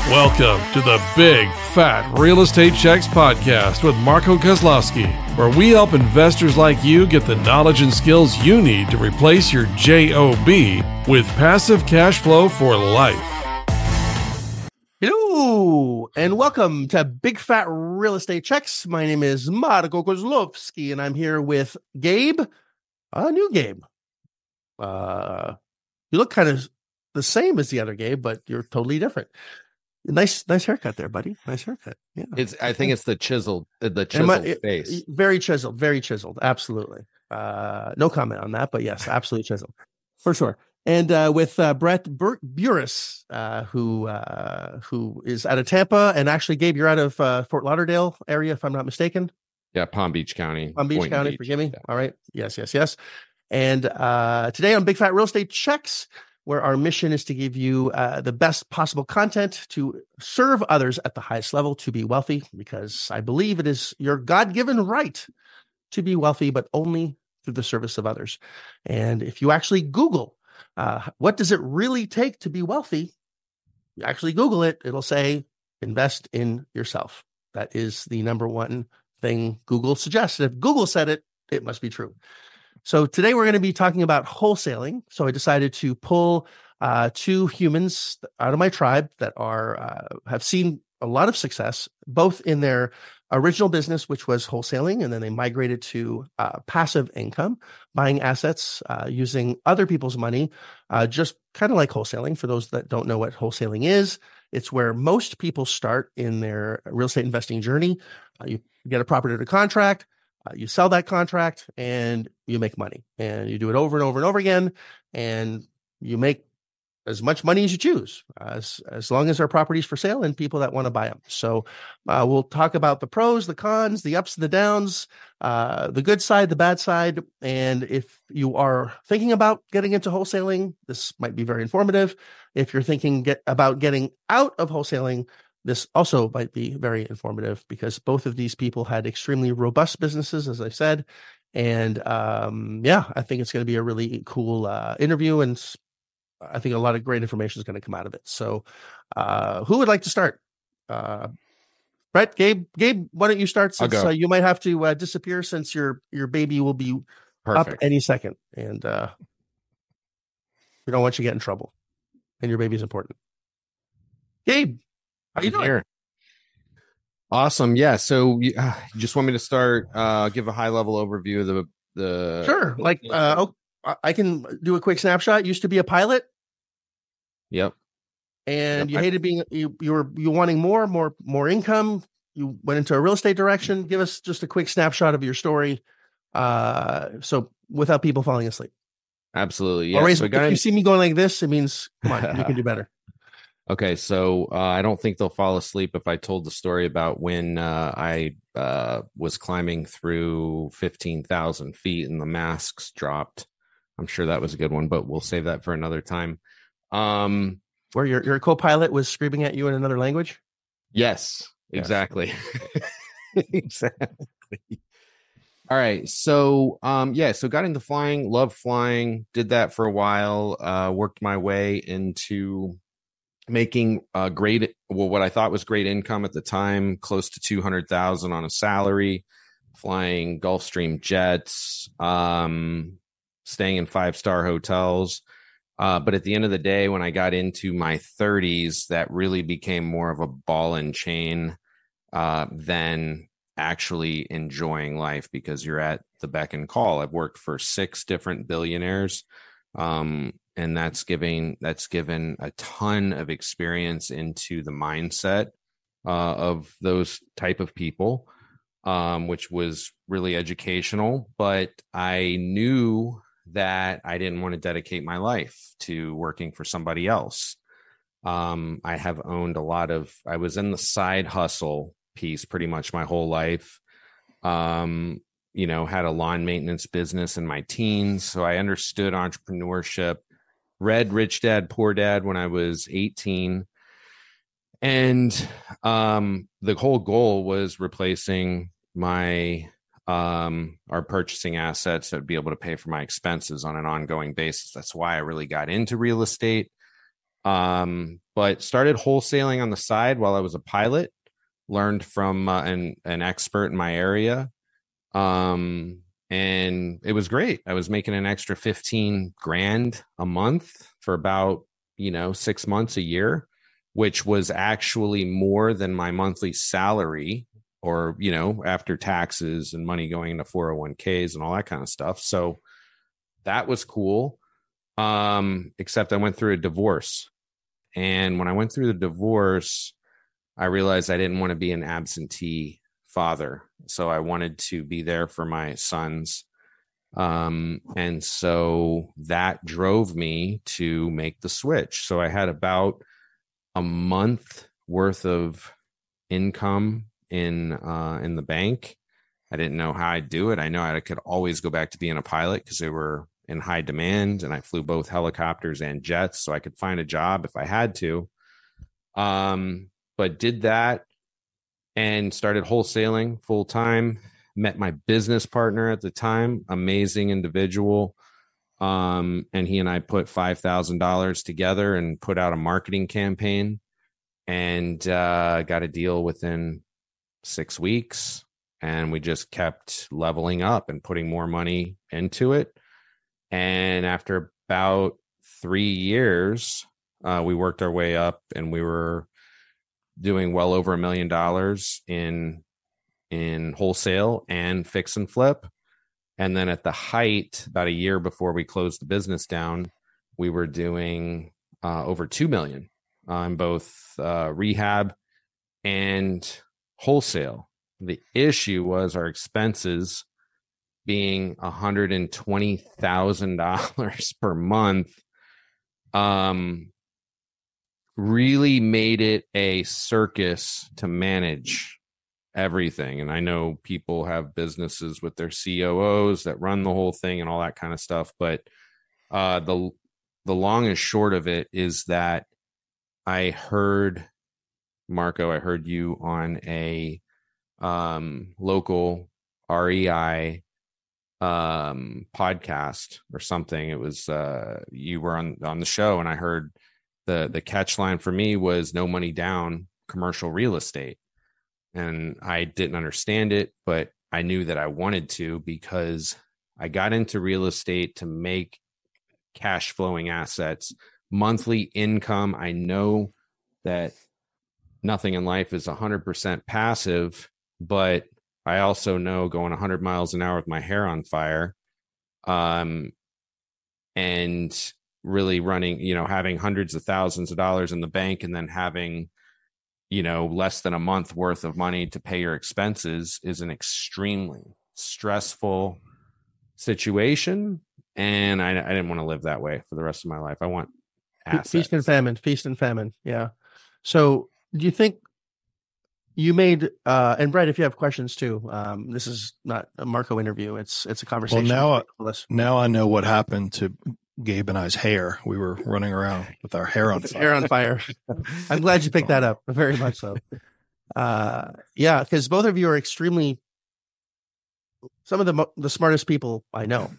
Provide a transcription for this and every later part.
Welcome to the Big Fat Real Estate Checks podcast with Marco Kozlowski, where we help investors like you get the knowledge and skills you need to replace your JOB with passive cash flow for life. Hello, and welcome to Big Fat Real Estate Checks. My name is Marco Kozlowski, and I'm here with Gabe, new Gabe. You look kind of the same as the other Gabe, but you're totally different. Nice haircut there, buddy. Nice haircut. Yeah, I think it's the chiseled face. Very chiseled. Absolutely. No comment on that, but yes, absolutely chiseled for sure. And with Brett Buris, who is out of Tampa, and actually, Gabe, you're out of Fort Lauderdale area, if I'm not mistaken. Yeah, Palm Beach County. Forgive me. All right. Yes. And today on Big Fat Real Estate Checks, where our mission is to give you the best possible content to serve others at the highest level to be wealthy, because I believe it is your God-given right to be wealthy, but only through the service of others. And if you actually Google, what does it really take to be wealthy? You actually Google it, it'll say, invest in yourself. That is the number one thing Google suggests. If Google said it, it must be true. So today we're going to be talking about wholesaling. So I decided to pull two humans out of my tribe that have seen a lot of success, both in their original business, which was wholesaling, and then they migrated to passive income, buying assets using other people's money, just kind of like wholesaling. For those that don't know what wholesaling is, it's where most people start in their real estate investing journey. You get a property under contract. You sell that contract and you make money, and you do it over and over and over again. And you make as much money as you choose, as long as there are properties for sale and people that want to buy them. So we'll talk about the pros, the cons, the ups and the downs, the good side, the bad side. And if you are thinking about getting into wholesaling, this might be very informative. If you're thinking about getting out of wholesaling, this also might be very informative, because both of these people had extremely robust businesses, as I said. And I think it's going to be a really cool interview, and I think a lot of great information is going to come out of it. So who would like to start? Brett, Gabe, why don't you start, since you might have to disappear, since your baby will be Perfect. Up any second. And we don't want you to get in trouble, and your baby is important. Gabe, how you doing? Here. Awesome. Yeah. So you just want me to start, give a high level overview of the Sure. Like, I can do a quick snapshot. Used to be a pilot. Yep. And you hated being, you were wanting more income. You went into a real estate direction. Give us just a quick snapshot of your story. So without people falling asleep. Absolutely. Yeah. Always, if you see me going like this, it means, come on, you can do better. Okay, so I don't think they'll fall asleep if I told the story about when I was climbing through 15,000 feet and the masks dropped. I'm sure that was a good one, but we'll save that for another time. Where your co-pilot was screaming at you in another language? Yes, exactly. Exactly. All right, so so got into flying, loved flying, did that for a while, worked my way into making what I thought was great income at the time, close to 200,000 on a salary, flying Gulfstream jets, staying in 5-star hotels. But at the end of the day, when I got into my 30s, that really became more of a ball and chain than actually enjoying life, because you're at the beck and call. I've worked for 6 different billionaires. And that's given a ton of experience into the mindset of those type of people, which was really educational. But I knew that I didn't want to dedicate my life to working for somebody else. I have owned I was in the side hustle piece pretty much my whole life. Had a lawn maintenance business in my teens, so I understood entrepreneurship. Read Rich Dad, Poor Dad when I was 18. And the whole goal was replacing our purchasing assets that would be able to pay for my expenses on an ongoing basis. That's why I really got into real estate. But but started wholesaling on the side while I was a pilot, learned from an expert in my area. And it was great. I was making an extra 15 grand a month for about, 6 months a year, which was actually more than my monthly salary, or, after taxes and money going into 401ks and all that kind of stuff. So that was cool. Except I went through a divorce. And when I went through the divorce, I realized I didn't want to be an absentee father. So I wanted to be there for my sons. And so that drove me to make the switch. So I had about a month worth of income in the bank. I didn't know how I'd do it. I know I could always go back to being a pilot because they were in high demand, and I flew both helicopters and jets, so I could find a job if I had to. But did that and started wholesaling full time. Met my business partner at the time, amazing individual. And he and I put $5,000 together and put out a marketing campaign, and got a deal within 6 weeks. And we just kept leveling up and putting more money into it. And after about 3 years, we worked our way up, and we were doing well over $1 million in wholesale and fix and flip. And then at the height, about a year before we closed the business down, we were doing over 2 million on both rehab and wholesale. The issue was our expenses being $120,000 per month, really made it a circus to manage everything. And I know people have businesses with their COOs that run the whole thing and all that kind of stuff. But the long and short of it is that I heard, Marco, I heard you on a local REI podcast or something. It was you were on the show, and I heard the catch line for me was no money down commercial real estate. And I didn't understand it, but I knew that I wanted to, because I got into real estate to make cash flowing assets, monthly income. I know that nothing in life is 100% passive, but I also know going 100 miles an hour with my hair on fire, and really running, having hundreds of thousands of dollars in the bank, and then having, less than a month worth of money to pay your expenses is an extremely stressful situation. And I didn't want to live that way for the rest of my life. I want assets. Feast and famine. Yeah. So do you think you made, and Brett, if you have questions too, this is not a Marco interview. It's a conversation. Well, now I know what happened to Gabe and I's hair. We were running around with our hair on fire. Hair on fire. I'm glad you picked that up. Very much so. Yeah, because both of you are extremely, some of the smartest people I know.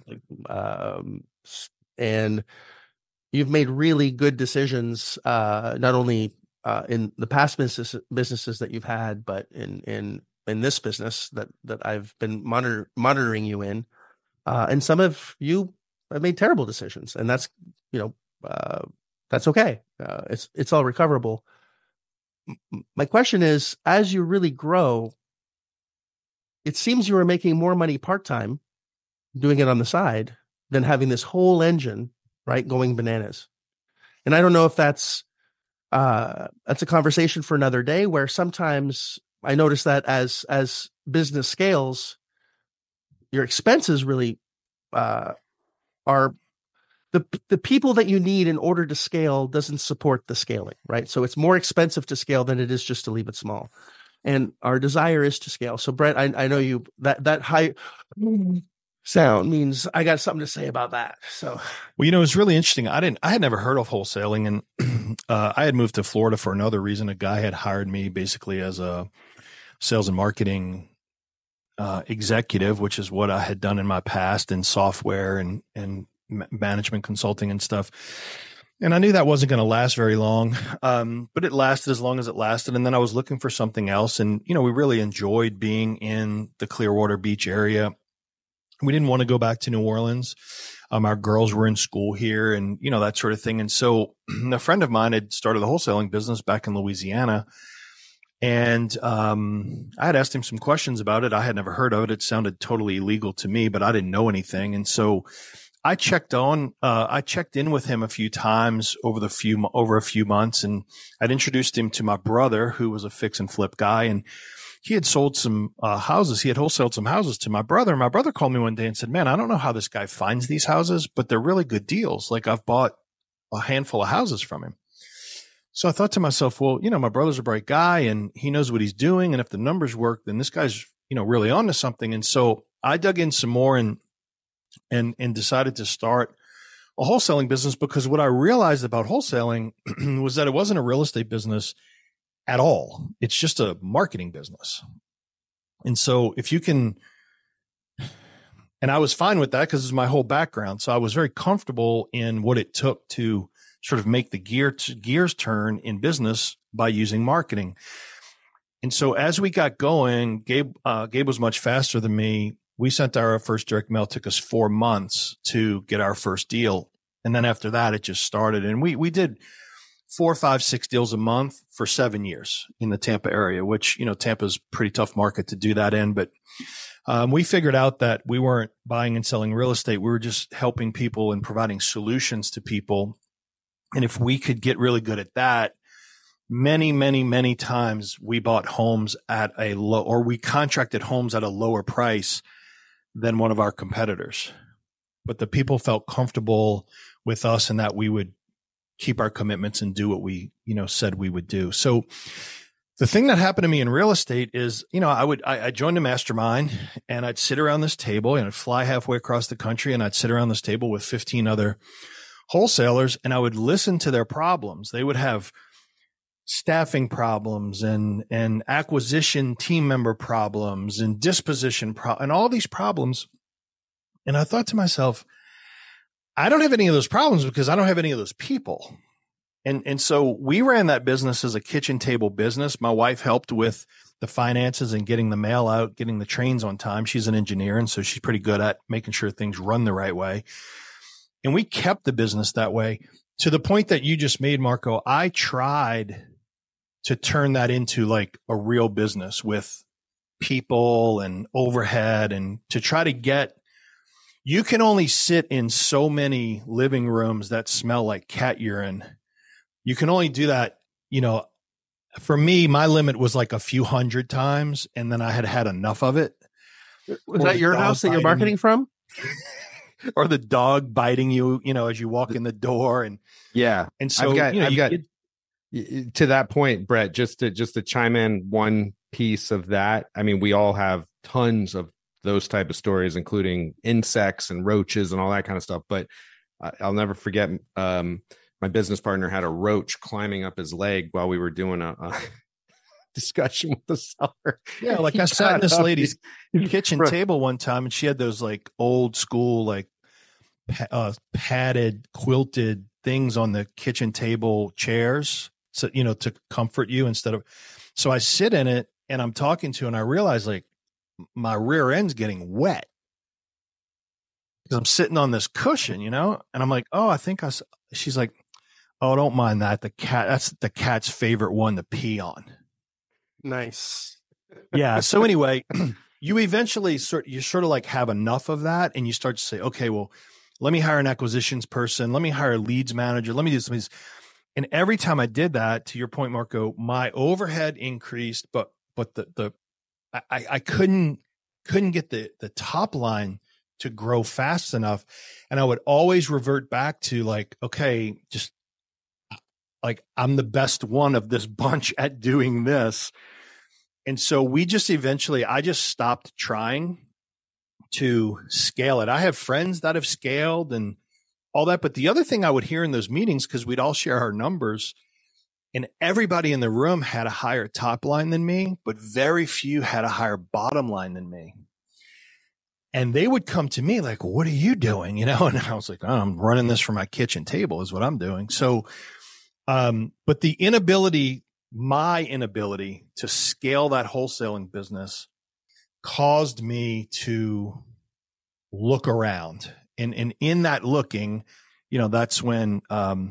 And you've made really good decisions, not only in the past businesses that you've had, but in this business that I've been monitoring you in, and some of you have made terrible decisions, and that's that's okay. It's all recoverable. My question is, as you really grow, it seems you are making more money part-time doing it on the side than having this whole engine, right, going bananas. And I don't know if that's a conversation for another day, where sometimes I notice that as business scales, your expenses really are the people that you need in order to scale doesn't support the scaling, right? So it's more expensive to scale than it is just to leave it small. And our desire is to scale. So Brett, I know you, that high sound means I got something to say about that. So, well, it's really interesting. I had never heard of wholesaling, and I had moved to Florida for another reason. A guy had hired me basically as a sales and marketing executive, which is what I had done in my past in software and management consulting and stuff. And I knew that wasn't going to last very long, but it lasted as long as it lasted. And then I was looking for something else. And, we really enjoyed being in the Clearwater Beach area. We didn't want to go back to New Orleans. Our girls were in school here and, that sort of thing. And so a friend of mine had started a wholesaling business back in Louisiana. And I had asked him some questions about it. I had never heard of it. It sounded totally illegal to me, but I didn't know anything. And so I checked in with him a few times over a few months, and I'd introduced him to my brother, who was a fix and flip guy, and he had sold some houses. He had wholesaled some houses to my brother. My brother called me one day and said, "Man, I don't know how this guy finds these houses, but they're really good deals. Like, I've bought a handful of houses from him." So I thought to myself, well, my brother's a bright guy and he knows what he's doing. And if the numbers work, then this guy's, really onto something. And so I dug in some more and decided to start a wholesaling business, because what I realized about wholesaling was that it wasn't a real estate business at all. It's just a marketing business. And so if you can, and I was fine with that because it's my whole background. So I was very comfortable in what it took to sort of make the gears turn in business by using marketing. And so as we got going, Gabe was much faster than me. We sent our first direct mail. It took us 4 months to get our first deal. And then after that, it just started. And we did 4, 5, 6 deals a month for 7 years in the Tampa area, which, Tampa's a pretty tough market to do that in. But we figured out that we weren't buying and selling real estate. We were just helping people and providing solutions to people. And if we could get really good at that, many, many, many times we bought homes at we contracted homes at a lower price than one of our competitors. But the people felt comfortable with us and that we would keep our commitments and do what we, said we would do. So the thing that happened to me in real estate is, I joined a mastermind and I'd sit around this table and I'd fly halfway across the country and I'd sit around this table with 15 other wholesalers and I would listen to their problems. They would have staffing problems and acquisition team member problems and disposition and all these problems. And I thought to myself, I don't have any of those problems because I don't have any of those people. And so we ran that business as a kitchen table business. My wife helped with the finances and getting the mail out, getting the trains on time. She's an engineer, and so she's pretty good at making sure things run the right way. And we kept the business that way to the point that you just made, Marco. I tried to turn that into like a real business with people and overhead, and to try to get, you can only sit in so many living rooms that smell like cat urine. You can only do that, for me, my limit was like a few hundred times, and then I had had enough of it. Was that your house that you're marketing from? Or the dog biting you, as you walk in the door. And yeah. And so I've got to that point, Brett, just to chime in one piece of that. I mean, we all have tons of those type of stories, including insects and roaches and all that kind of stuff. But I'll never forget, my business partner had a roach climbing up his leg while we were doing a discussion with the seller. Yeah, like I sat in this lady's kitchen table one time, and she had those like old school, like padded, quilted things on the kitchen table chairs, so to comfort you instead of. So I sit in it and I'm talking to her, and I realize like my rear end's getting wet because I'm sitting on this cushion, and I'm like, oh, I think she's like, oh, don't mind that. That's the cat's favorite one to pee on. Nice. Yeah. So anyway, you eventually sort of like have enough of that, and you start to say, okay, well, let me hire an acquisitions person. Let me hire a leads manager. Let me do some of these. And every time I did that, to your point, Marco, my overhead increased, but I couldn't get the top line to grow fast enough. And I would always revert back to like, okay, just like I'm the best one of this bunch at doing this. And so I just stopped trying to scale it. I have friends that have scaled and all that. But the other thing I would hear in those meetings, because we'd all share our numbers, and everybody in the room had a higher top line than me, but very few had a higher bottom line than me. And they would come to me like, what are you doing? And I was like, oh, I'm running this from my kitchen table is what I'm doing. So, but my inability to scale that wholesaling business caused me to look around. And in that looking, that's when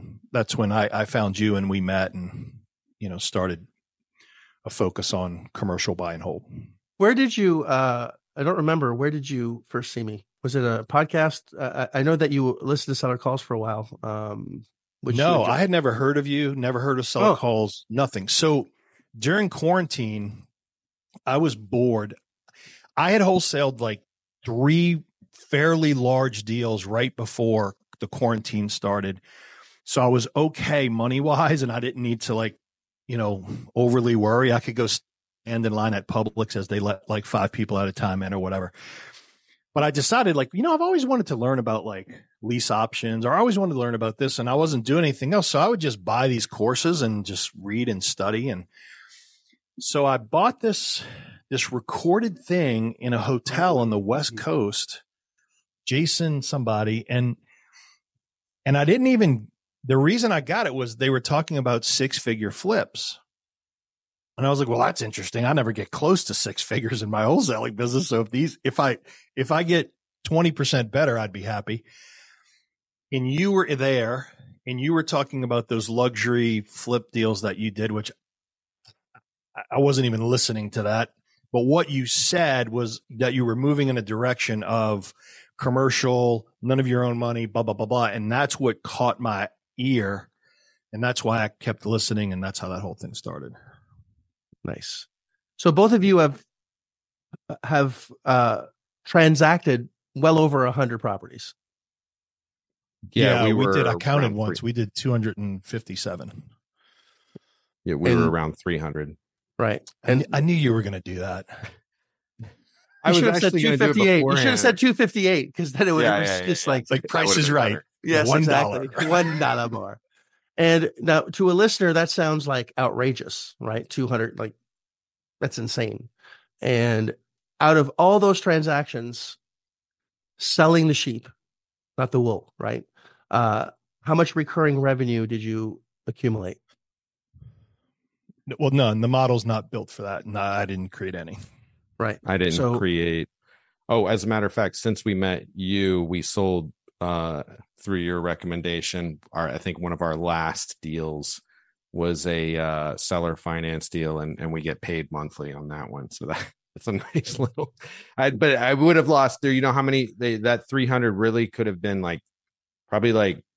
I found you and we met and, started a focus on commercial buy and hold. Where did you, I don't remember. Where did you first see me? Was it a podcast? I know that you listened to Seller Calls for a while. I had never heard of you, never heard of Seller Calls, nothing. So during quarantine, I was bored. I had wholesaled like 3 fairly large deals right before the quarantine started. So I was okay money-wise, and I didn't need to overly worry. I could go stand in line at Publix as they let like 5 people at a time in or whatever. But I decided I've always wanted to learn about like lease options, or I always wanted to learn about this, and I wasn't doing anything else. So I would just buy these courses and just read and study. And so I bought this recorded thing in a hotel on the West Coast, Jason somebody. And I didn't even, the reason I got it was they were talking about 6-figure flips. And I was like, well, that's interesting. I never get close to 6 figures in my wholesaling business. So if I get 20% better, I'd be happy. And you were there and you were talking about those luxury flip deals that you did, which I wasn't even listening to that. But what you said was that you were moving in a direction of commercial, none of your own money, blah, blah, blah, blah. And that's what caught my ear. And that's why I kept listening. And that's how that whole thing started. Nice. So both of you have transacted well over 100 properties. Yeah, we did. I counted once. We did 257. Yeah, we were around 300. Right. And I knew you were going to do that. I was actually going to do it beforehand. You should have said 258 because then it was just like Price is Right. Yes, $1. Exactly. $1 more. And now to a listener, that sounds like outrageous, right? 200, like that's insane. And out of all those transactions, selling the sheep, not the wool, right? How much recurring revenue did you accumulate? Well, none. The model's not built for that. No, I didn't create any. Right. I didn't create. Oh, as a matter of fact, since we met you, we sold through your recommendation. I think one of our last deals was a seller finance deal, and we get paid monthly on that one. So that's a nice little. But I would have lost there. You know how many that 300 really could have been probably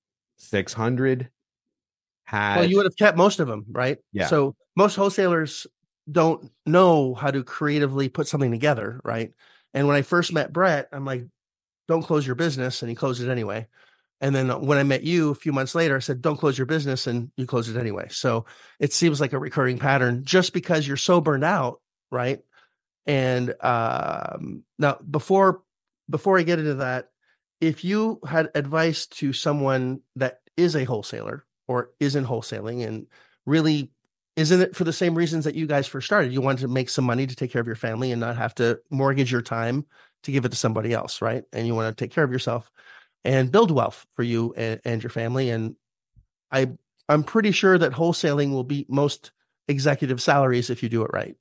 600. Well, you would have kept most of them, right? Yeah. So most wholesalers don't know how to creatively put something together, right? And when I first met Brett, I'm like, don't close your business. And he closed it anyway. And then when I met you a few months later, I said, don't close your business. And you closed it anyway. So it seems like a recurring pattern just because you're so burned out, right? And now before I get into that, if you had advice to someone that is a wholesaler or isn't wholesaling and really isn't it for the same reasons that you guys first started, you wanted to make some money to take care of your family and not have to mortgage your time to give it to somebody else, right? And you want to take care of yourself and build wealth for you and your family. And I'm pretty sure that wholesaling will beat most executive salaries if you do it right?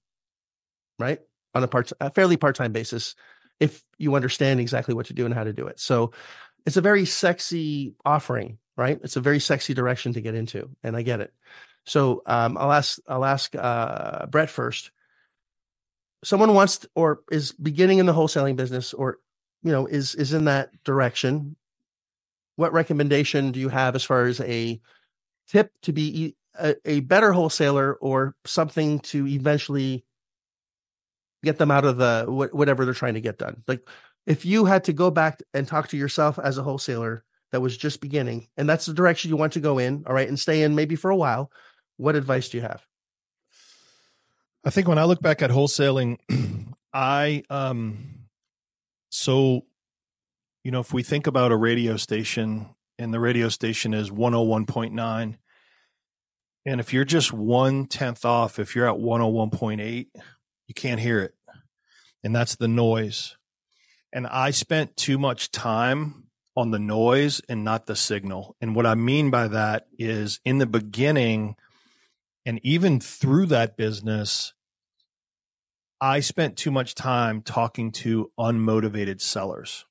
On a fairly part-time basis, if you understand exactly what to do and how to do it. So it's a very sexy offering, right? It's a very sexy direction to get into, and I get it. So I'll ask Brett first. Someone wants or is beginning in the wholesaling business, or is in that direction. What recommendation do you have as far as a tip to be a better wholesaler, or something to eventually get them out of the whatever they're trying to get done? Like if you had to go back and talk to yourself as a wholesaler that was just beginning, and that's the direction you want to go in, all right, and stay in maybe for a while, what advice do you have? I think when I look back at wholesaling, if we think about a radio station and the radio station is 101.9, and if you're just 1/10 off, if you're at 101.8, you can't hear it. And that's the noise. And I spent too much time on the noise and not the signal. And what I mean by that is in the beginning and even through that business, I spent too much time talking to unmotivated sellers.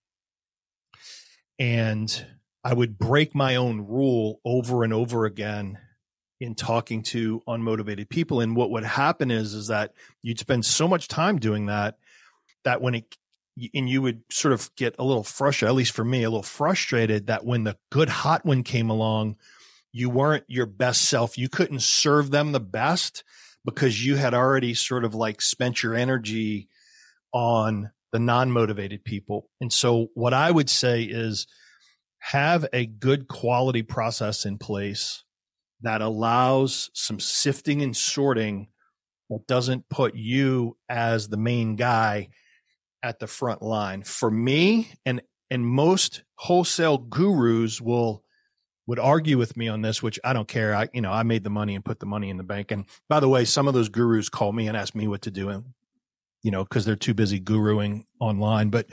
And I would break my own rule over and over again in talking to unmotivated people. And what would happen is that you'd spend so much time doing that when you would sort of get a little frustrated, at least for me, a little frustrated that when the good hot one came along, you weren't your best self. You couldn't serve them the best because you had already sort of like spent your energy on the non-motivated people. And so what I would say is have a good quality process in place that allows some sifting and sorting that doesn't put you as the main guy at the front line. For me, and most wholesale gurus would argue with me on this, which I don't care. I made the money and put the money in the bank. And by the way, some of those gurus call me and ask me what to do, because they're too busy guruing online. But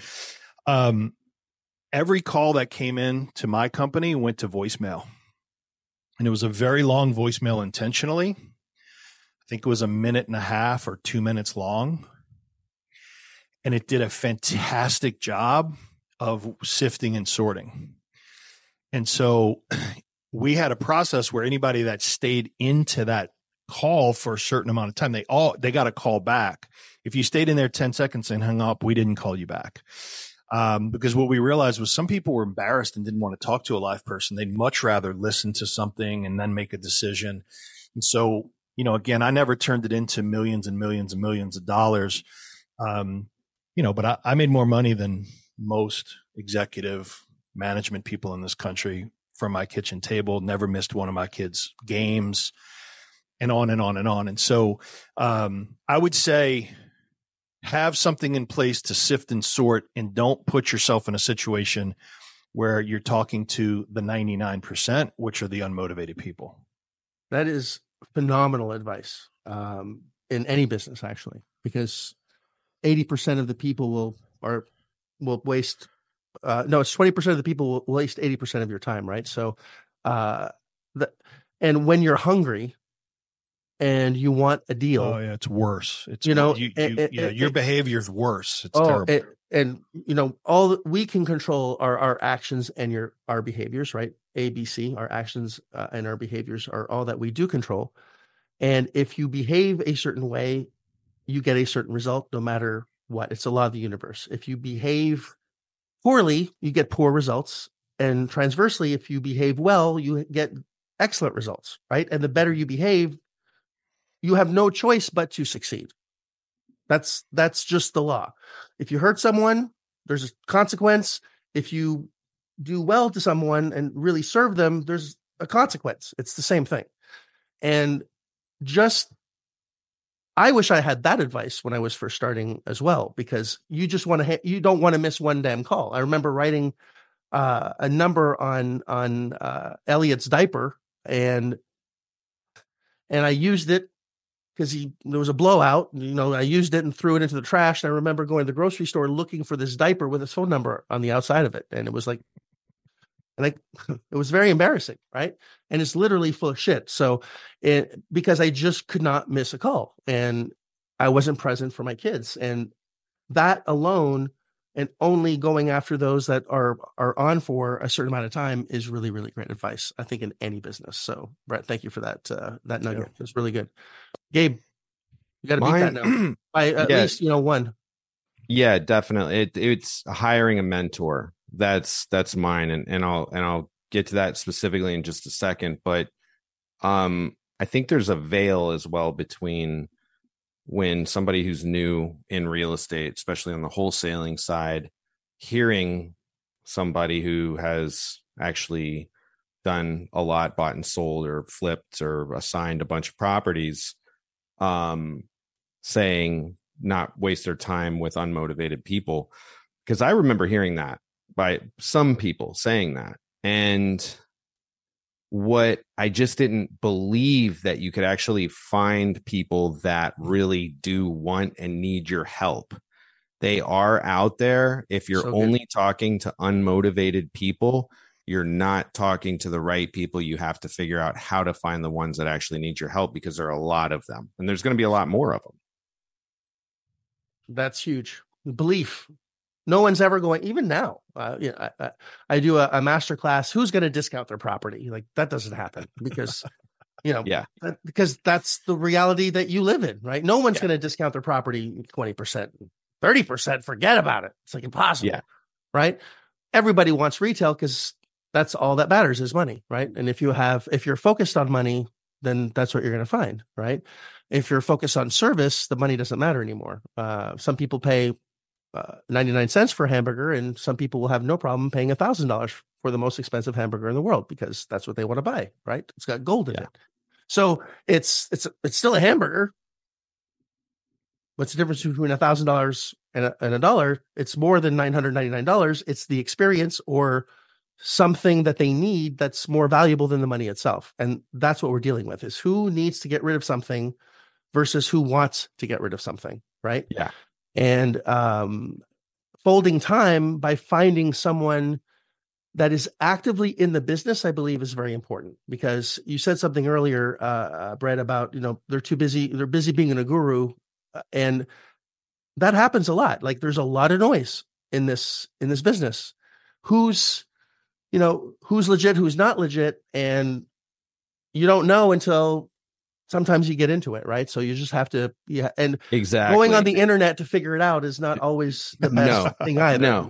every call that came in to my company went to voicemail. And it was a very long voicemail intentionally. I think it was 1.5 minutes or 2 minutes long. And it did a fantastic job of sifting and sorting. And so we had a process where anybody that stayed into that call for a certain amount of time, they got a call back. If you stayed in there 10 seconds and hung up, we didn't call you back. Because what we realized was some people were embarrassed and didn't want to talk to a live person. They'd much rather listen to something and then make a decision. And so, again, I never turned it into millions and millions and millions of dollars. But I made more money than most executive management people in this country from my kitchen table, never missed one of my kids' games, and on and on and on. And so I would say have something in place to sift and sort, and don't put yourself in a situation where you're talking to the 99%, which are the unmotivated people. That is phenomenal advice in any business, actually, because 80% of the people will waste. It's 20% of the people will waste 80% of your time, right? So, and when you're hungry and you want a deal, oh yeah, it's worse. It's your behavior is worse. It's terrible. All we can control are our actions and our behaviors, right? ABC, our actions and our behaviors are all that we do control. And if you behave a certain way, you get a certain result, no matter what. It's the law of the universe. If you behave poorly, you get poor results. And transversely, if you behave well, you get excellent results, right? And the better you behave, you have no choice but to succeed. That's just the law. If you hurt someone, there's a consequence. If you do well to someone and really serve them, there's a consequence. It's the same thing. And I wish I had that advice when I was first starting as well, because you just you don't want to miss one damn call. I remember writing a number on Elliot's diaper, and I used it because there was a blowout. I used it and threw it into the trash. And I remember going to the grocery store looking for this diaper with his phone number on the outside of it, and it was like. It was very embarrassing, right? And it's literally full of shit. So because I just could not miss a call, and I wasn't present for my kids. And that alone, and only going after those that are on for a certain amount of time, is really, really great advice, I think, in any business. So Brett, thank you for that nugget. Yeah. It's really good. Gabe, you got to beat that now by at least, one. Yeah, definitely. It's hiring a mentor. That's mine. And I'll get to that specifically in just a second. But I think there's a veil as well between when somebody who's new in real estate, especially on the wholesaling side, hearing somebody who has actually done a lot, bought and sold or flipped or assigned a bunch of properties, saying not waste their time with unmotivated people. Because I remember hearing that by some people saying that. And what I just didn't believe that you could actually find people that really do want and need your help. They are out there. If you're only talking to unmotivated people, you're not talking to the right people. You have to figure out how to find the ones that actually need your help, because there are a lot of them, and there's going to be a lot more of them. That's huge. Belief. No one's ever going, even now. I do a master class. Who's going to discount their property? Like, that doesn't happen because, because that's the reality that you live in, right? No one's going to discount their property 20%, 30%. Forget about it. It's like impossible, right? Everybody wants retail because that's all that matters is money, right? And if you're focused on money, then that's what you're going to find, right? If you're focused on service, the money doesn't matter anymore. Some people pay 99 cents for a hamburger, and some people will have no problem paying $1,000 for the most expensive hamburger in the world because that's what they want to buy, right? It's got gold in it. So it's still a hamburger. What's the difference between $1,000 and $1? It's more than $999. It's the experience or something that they need that's more valuable than the money itself. And that's what we're dealing with, is who needs to get rid of something versus who wants to get rid of something, right? Yeah. And folding time by finding someone that is actively in the business, I believe, is very important, because you said something earlier, Brett, about, they're too busy. They're busy being a guru. And that happens a lot. Like, there's a lot of noise in this business. Who's legit, who's not legit. And you don't know until sometimes you get into it, right? So you just have to, and going on the internet to figure it out is not always the best thing either. No,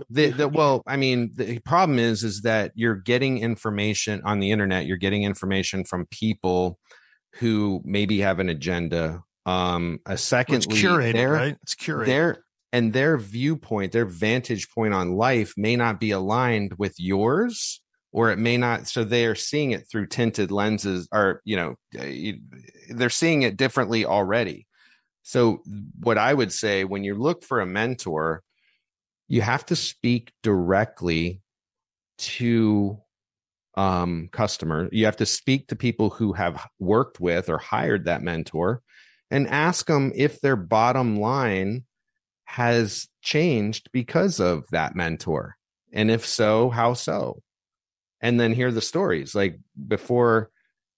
the problem is that you're getting information on the internet. You're getting information from people who maybe have an agenda. It's curated, right? It's curated. Their viewpoint, their vantage point on life may not be aligned with yours, or it may not. So they are seeing it through tinted lenses, or, they're seeing it differently already. So what I would say, when you look for a mentor, you have to speak directly to customers. You have to speak to people who have worked with or hired that mentor, and ask them if their bottom line has changed because of that mentor. And if so, how so? And then hear the stories. Like before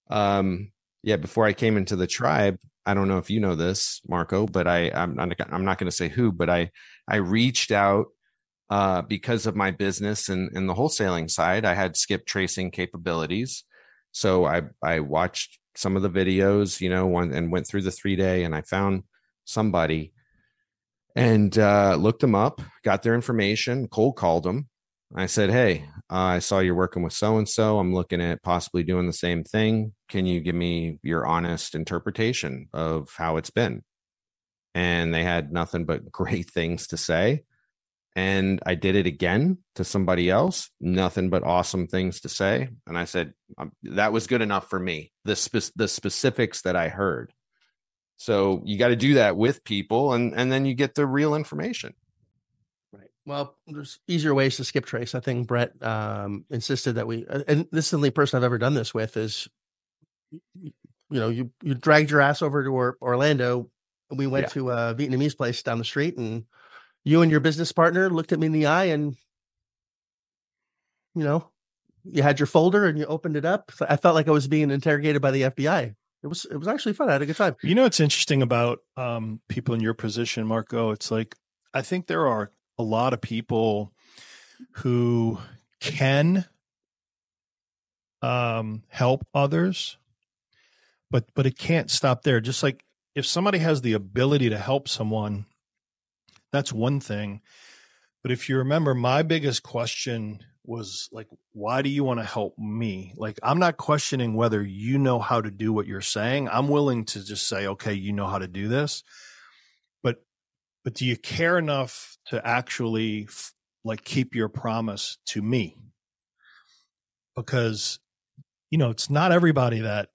I came into the tribe, I don't know if you know this, Marco, but I'm not going to say who, but I reached out because of my business and the wholesaling side. I had skip tracing capabilities. So I watched some of the videos, and went through the 3-day, and I found somebody and looked them up, got their information, cold called them. I said, hey, I saw you're working with so-and-so. I'm looking at possibly doing the same thing. Can you give me your honest interpretation of how it's been? And they had nothing but great things to say. And I did it again to somebody else, nothing but awesome things to say. And I said, that was good enough for me, the specifics that I heard. So you got to do that with people, and then you get the real information. Right. Well, there's easier ways to skip trace. I think Brett insisted that and this is the only person I've ever done this with, is, you dragged your ass over to Orlando. We went to a Vietnamese place down the street, and you and your business partner looked at me in the eye, and, you had your folder and you opened it up. I felt like I was being interrogated by the FBI. It was actually fun. I had a good time. It's interesting about people in your position, Marco. It's like, I think there are a lot of people who can help others, but it can't stop there. Just like if somebody has the ability to help someone, that's one thing. But if you remember, my biggest question was like, why do you want to help me? Like, I'm not questioning whether you know how to do what you're saying. I'm willing to just say, okay, you know how to do this. But do you care enough to actually keep your promise to me? Because, it's not everybody that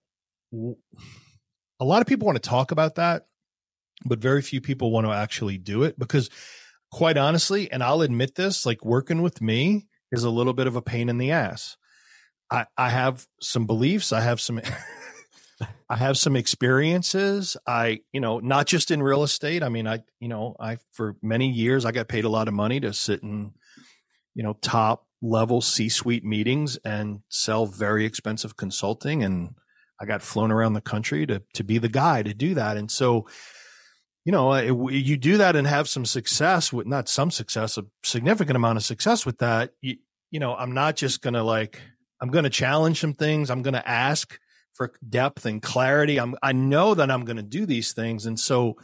a lot of people want to talk about that, but very few people want to actually do it, because quite honestly, and I'll admit this, like, working with me is a little bit of a pain in the ass. I have some beliefs. I have some I have some experiences. Not just in real estate. I mean, for many years, I got paid a lot of money to sit in, top level C-suite meetings and sell very expensive consulting. And I got flown around the country to be the guy to do that. And so, you do that and have some success with not some success, a significant amount of success with that. I'm not just going to I'm going to challenge some things. I'm going to ask for depth and clarity. I know that I'm going to do these things. And so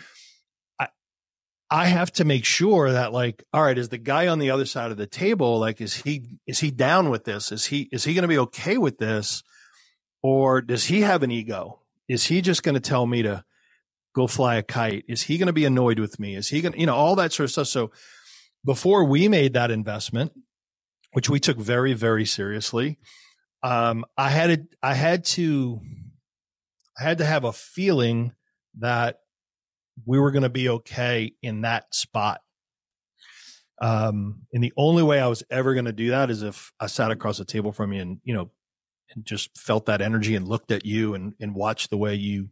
I have to make sure that all right, is the guy on the other side of the table, is he down with this? Is he going to be okay with this? Or does he have an ego? Is he just going to tell me to go fly a kite? Is he going to be annoyed with me? Is he going to, all that sort of stuff. So before we made that investment, which we took very, very seriously, I had to have a feeling that we were going to be okay in that spot. And the only way I was ever going to do that is if I sat across the table from you and, and just felt that energy and looked at you and watched the way you,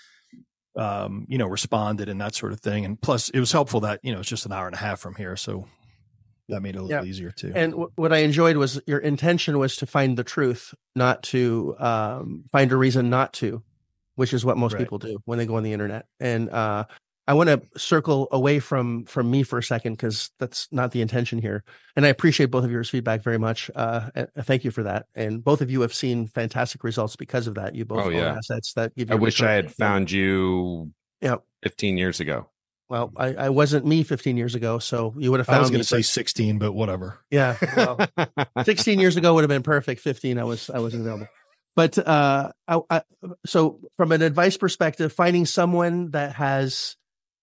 responded and that sort of thing. And plus it was helpful that, it's just an hour and a half from here. So that made it a little easier too. And what I enjoyed was your intention was to find the truth, not to find a reason not to, which is what most people do when they go on the internet. And I want to circle away from me for a second, because that's not the intention here. And I appreciate both of your feedback very much. Thank you for that. And both of you have seen fantastic results because of that. You both own assets that give you. I wish I had found you 15 years ago. Well, I wasn't me 15 years ago, so you would have found me. I was going to say 16, but whatever. Yeah. Well, 16 years ago would have been perfect. 15, I wasn't available. But so from an advice perspective, finding someone that has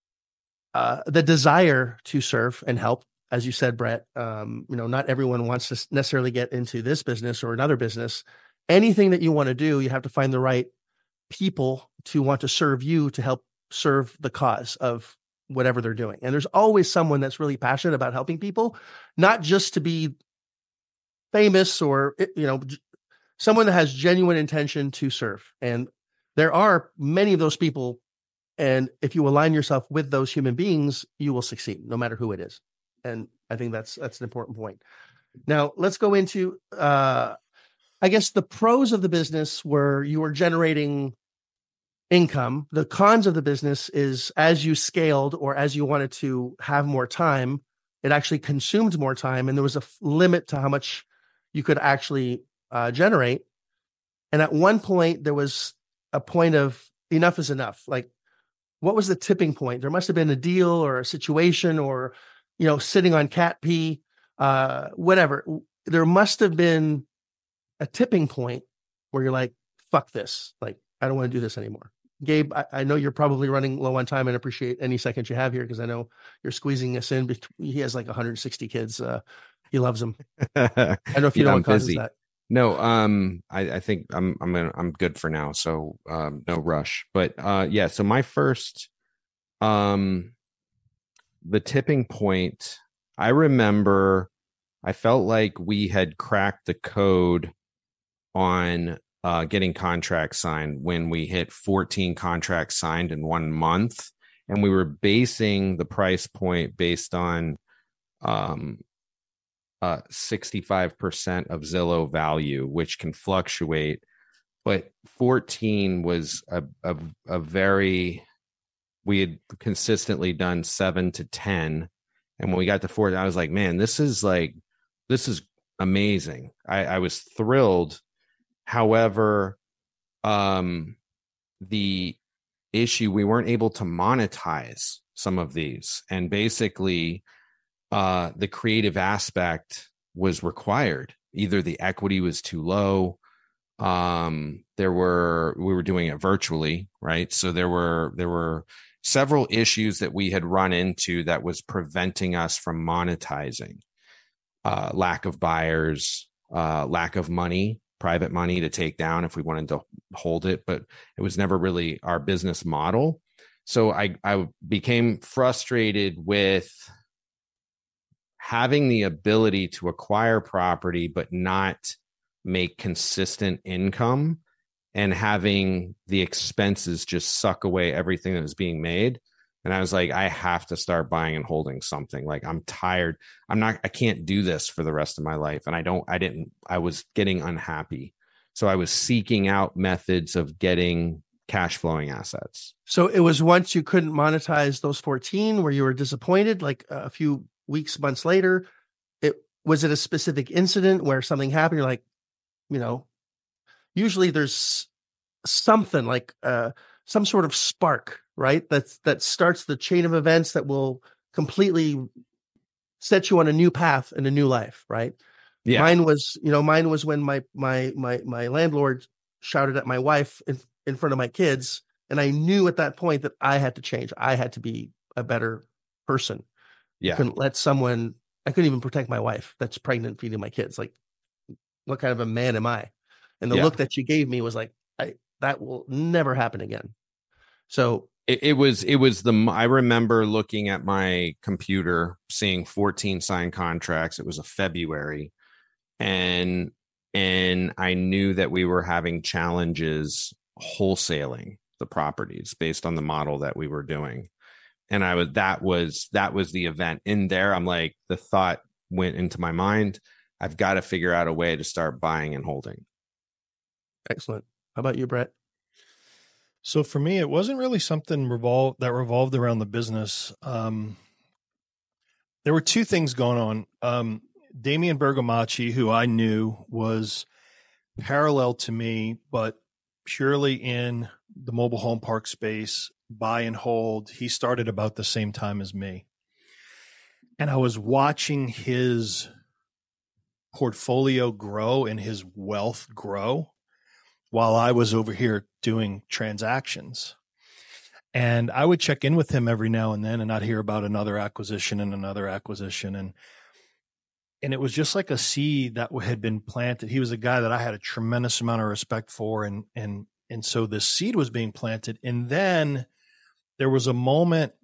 the desire to serve and help, as you said, Brett, not everyone wants to necessarily get into this business or another business. Anything that you want to do, you have to find the right people to want to serve you, to help serve the cause of whatever they're doing. And there's always someone that's really passionate about helping people, not just to be famous or, someone that has genuine intention to serve. And there are many of those people. And if you align yourself with those human beings, you will succeed no matter who it is. And I think that's an important point. Now let's go into, I guess the pros of the business where you are generating income. The cons of the business is as you scaled or as you wanted to have more time, it actually consumed more time. And there was a limit to how much you could actually generate. And at one point there was a point of enough is enough. What was the tipping point? There must've been a deal or a situation or, sitting on cat pee, whatever. There must've been a tipping point where you're like, fuck this. I don't want to do this anymore. Gabe, I know you're probably running low on time and appreciate any second you have here, because I know you're squeezing us in. He has 160 kids. He loves them. I don't know if you know what causes that. No, I think I'm good for now. So, no rush, but, so my first, the tipping point, I remember I felt like we had cracked the code on, getting contracts signed when we hit 14 contracts signed in 1 month. And we were basing the price point based on, 65% of Zillow value, which can fluctuate, but 14 was a very, we had consistently done 7 to 10. And when we got to 4, I was like, man, this is amazing. I was thrilled. However, the issue, we weren't able to monetize some of these, and basically, the creative aspect was required. Either the equity was too low. We were doing it virtually, right? So there were several issues that we had run into that was preventing us from monetizing. Lack of buyers, lack of money, private money to take down if we wanted to hold it, but it was never really our business model. So I became frustrated with having the ability to acquire property, but not make consistent income. and having the expenses just suck away everything that was being made. And I was like, I have to start buying and holding something. Like, I'm tired. I can't do this for the rest of my life. And I was getting unhappy. So I was seeking out methods of getting cash flowing assets. So it was once you couldn't monetize those 14 where you were disappointed, like a few weeks, months later. Was it a specific incident where something happened? You're like, usually there's something like some sort of spark, right? That starts the chain of events that will completely set you on a new path and a new life, right? Yeah. Mine was when my landlord shouted at my wife in front of my kids, and I knew at that point that I had to change. I had to be a better person. Yeah. I couldn't even protect my wife that's pregnant, feeding my kids. Like, what kind of a man am I? And the look that she gave me was like, that will never happen again. So I remember looking at my computer, seeing 14 signed contracts. It was a February. And I knew that we were having challenges wholesaling the properties based on the model that we were doing. And that was the event in there. I'm like, the thought went into my mind. I've got to figure out a way to start buying and holding. Excellent. How about you, Brett? So for me, it wasn't really something that revolved around the business. There were two things going on. Damian Bergamacci, who I knew was parallel to me, but purely in the mobile home park space, buy and hold. He started about the same time as me. And I was watching his portfolio grow and his wealth grow while I was over here doing transactions. And I would check in with him every now and then, and I'd hear about another acquisition and another acquisition. And it was just like a seed that had been planted. He was a guy that I had a tremendous amount of respect for. And so this seed was being planted. And then there was a moment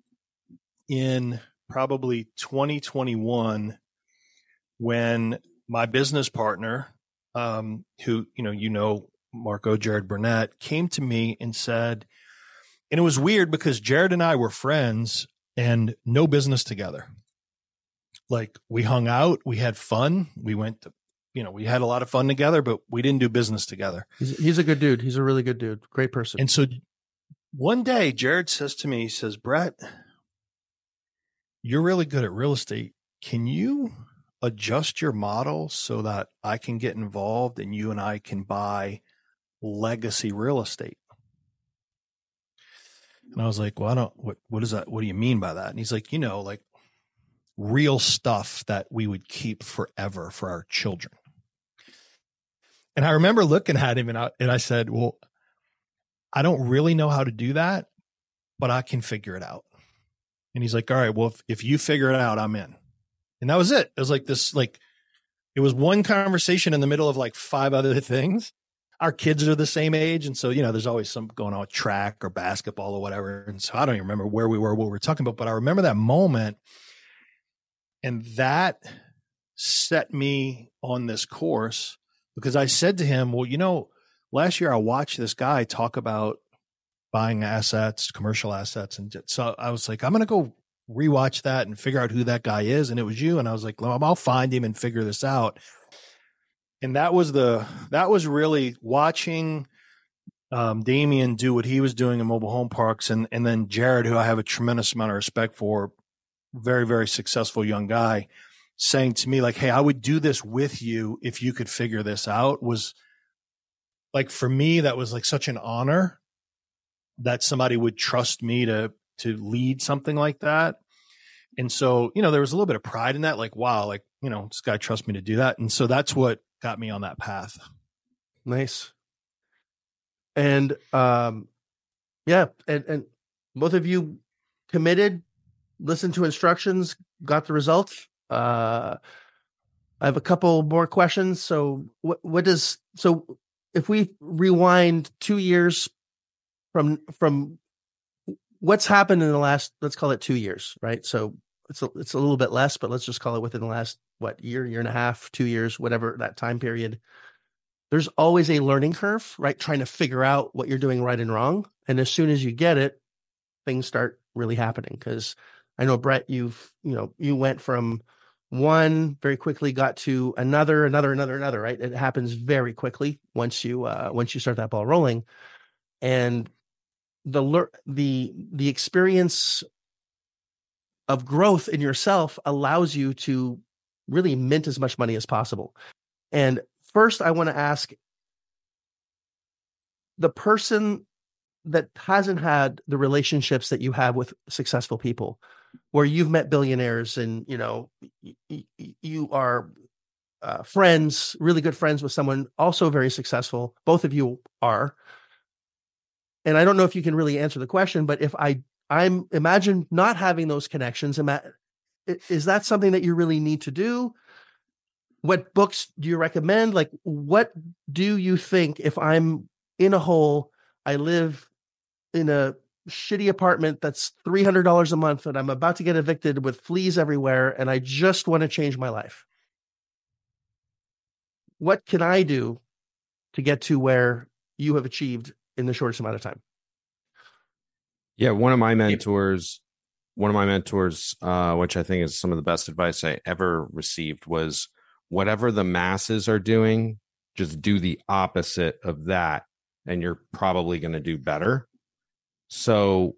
in probably 2021 when my business partner, who, Marco, Jared Burnett, came to me and said, and it was weird because Jared and I were friends and no business together. Like, we hung out, we had fun. We went to, we had a lot of fun together, but we didn't do business together. He's a good dude. He's a really good dude. Great person. And so one day Jared says to me, he says, Brett, you're really good at real estate. Can you adjust your model so that I can get involved and you and I can buy legacy real estate? And I was like, well, what is that? What do you mean by that? And he's like, like real stuff that we would keep forever for our children. And I remember looking at him and I said, well, I don't really know how to do that, but I can figure it out. And he's like, all right, well, if you figure it out, I'm in. And that was it. It was like this, it was one conversation in the middle of like 5 other things. Our kids are the same age. And so, there's always some going on with track or basketball or whatever. And so I don't even remember where we were, what we were talking about, but I remember that moment. And that set me on this course because I said to him, well, last year I watched this guy talk about buying assets, commercial assets. And so I was like, I'm going to go rewatch that and figure out who that guy is. And it was you. And I was like, well, I'll find him and figure this out. And that was really watching Damian do what he was doing in mobile home parks. And then Jared, who I have a tremendous amount of respect for, very, very successful young guy, saying to me like, hey, I would do this with you if you could figure this out, was like, for me, that was like such an honor that somebody would trust me to lead something like that. And so, there was a little bit of pride in that, like, wow, like, this guy trusts me to do that. And so that's what got me on that path. Nice. And, yeah. And both of you committed, listened to instructions, got the results. I have a couple more questions. So so if we rewind 2 years from what's happened in the last, let's call it 2 years, right? So it's a little bit less, but let's just call it within the last, year and a half, 2 years, whatever that time period. there's always a learning curve, right? Trying to figure out what you're doing right and wrong. And as soon as you get it, things start really happening. Because I know, Brett, you went from one, very quickly got to another, right? It happens very quickly once you start that ball rolling. And the experience of growth in yourself allows you to really mint as much money as possible. And first, I want to ask the person that hasn't had the relationships that you have with successful people, where you've met billionaires and, you are friends, really good friends with someone also very successful. Both of you are. And I don't know if you can really answer the question, but if I'm imagine not having those connections, is that something that you really need to do? What books do you recommend? Like, what do you think if I'm in a hole, I live in a shitty apartment that's $300 a month and I'm about to get evicted with fleas everywhere and I just want to change my life? What can I do to get to where you have achieved in the shortest amount of time? Yeah, one of my mentors, which I think is some of the best advice I ever received, was whatever the masses are doing, just do the opposite of that, and you're probably going to do better. So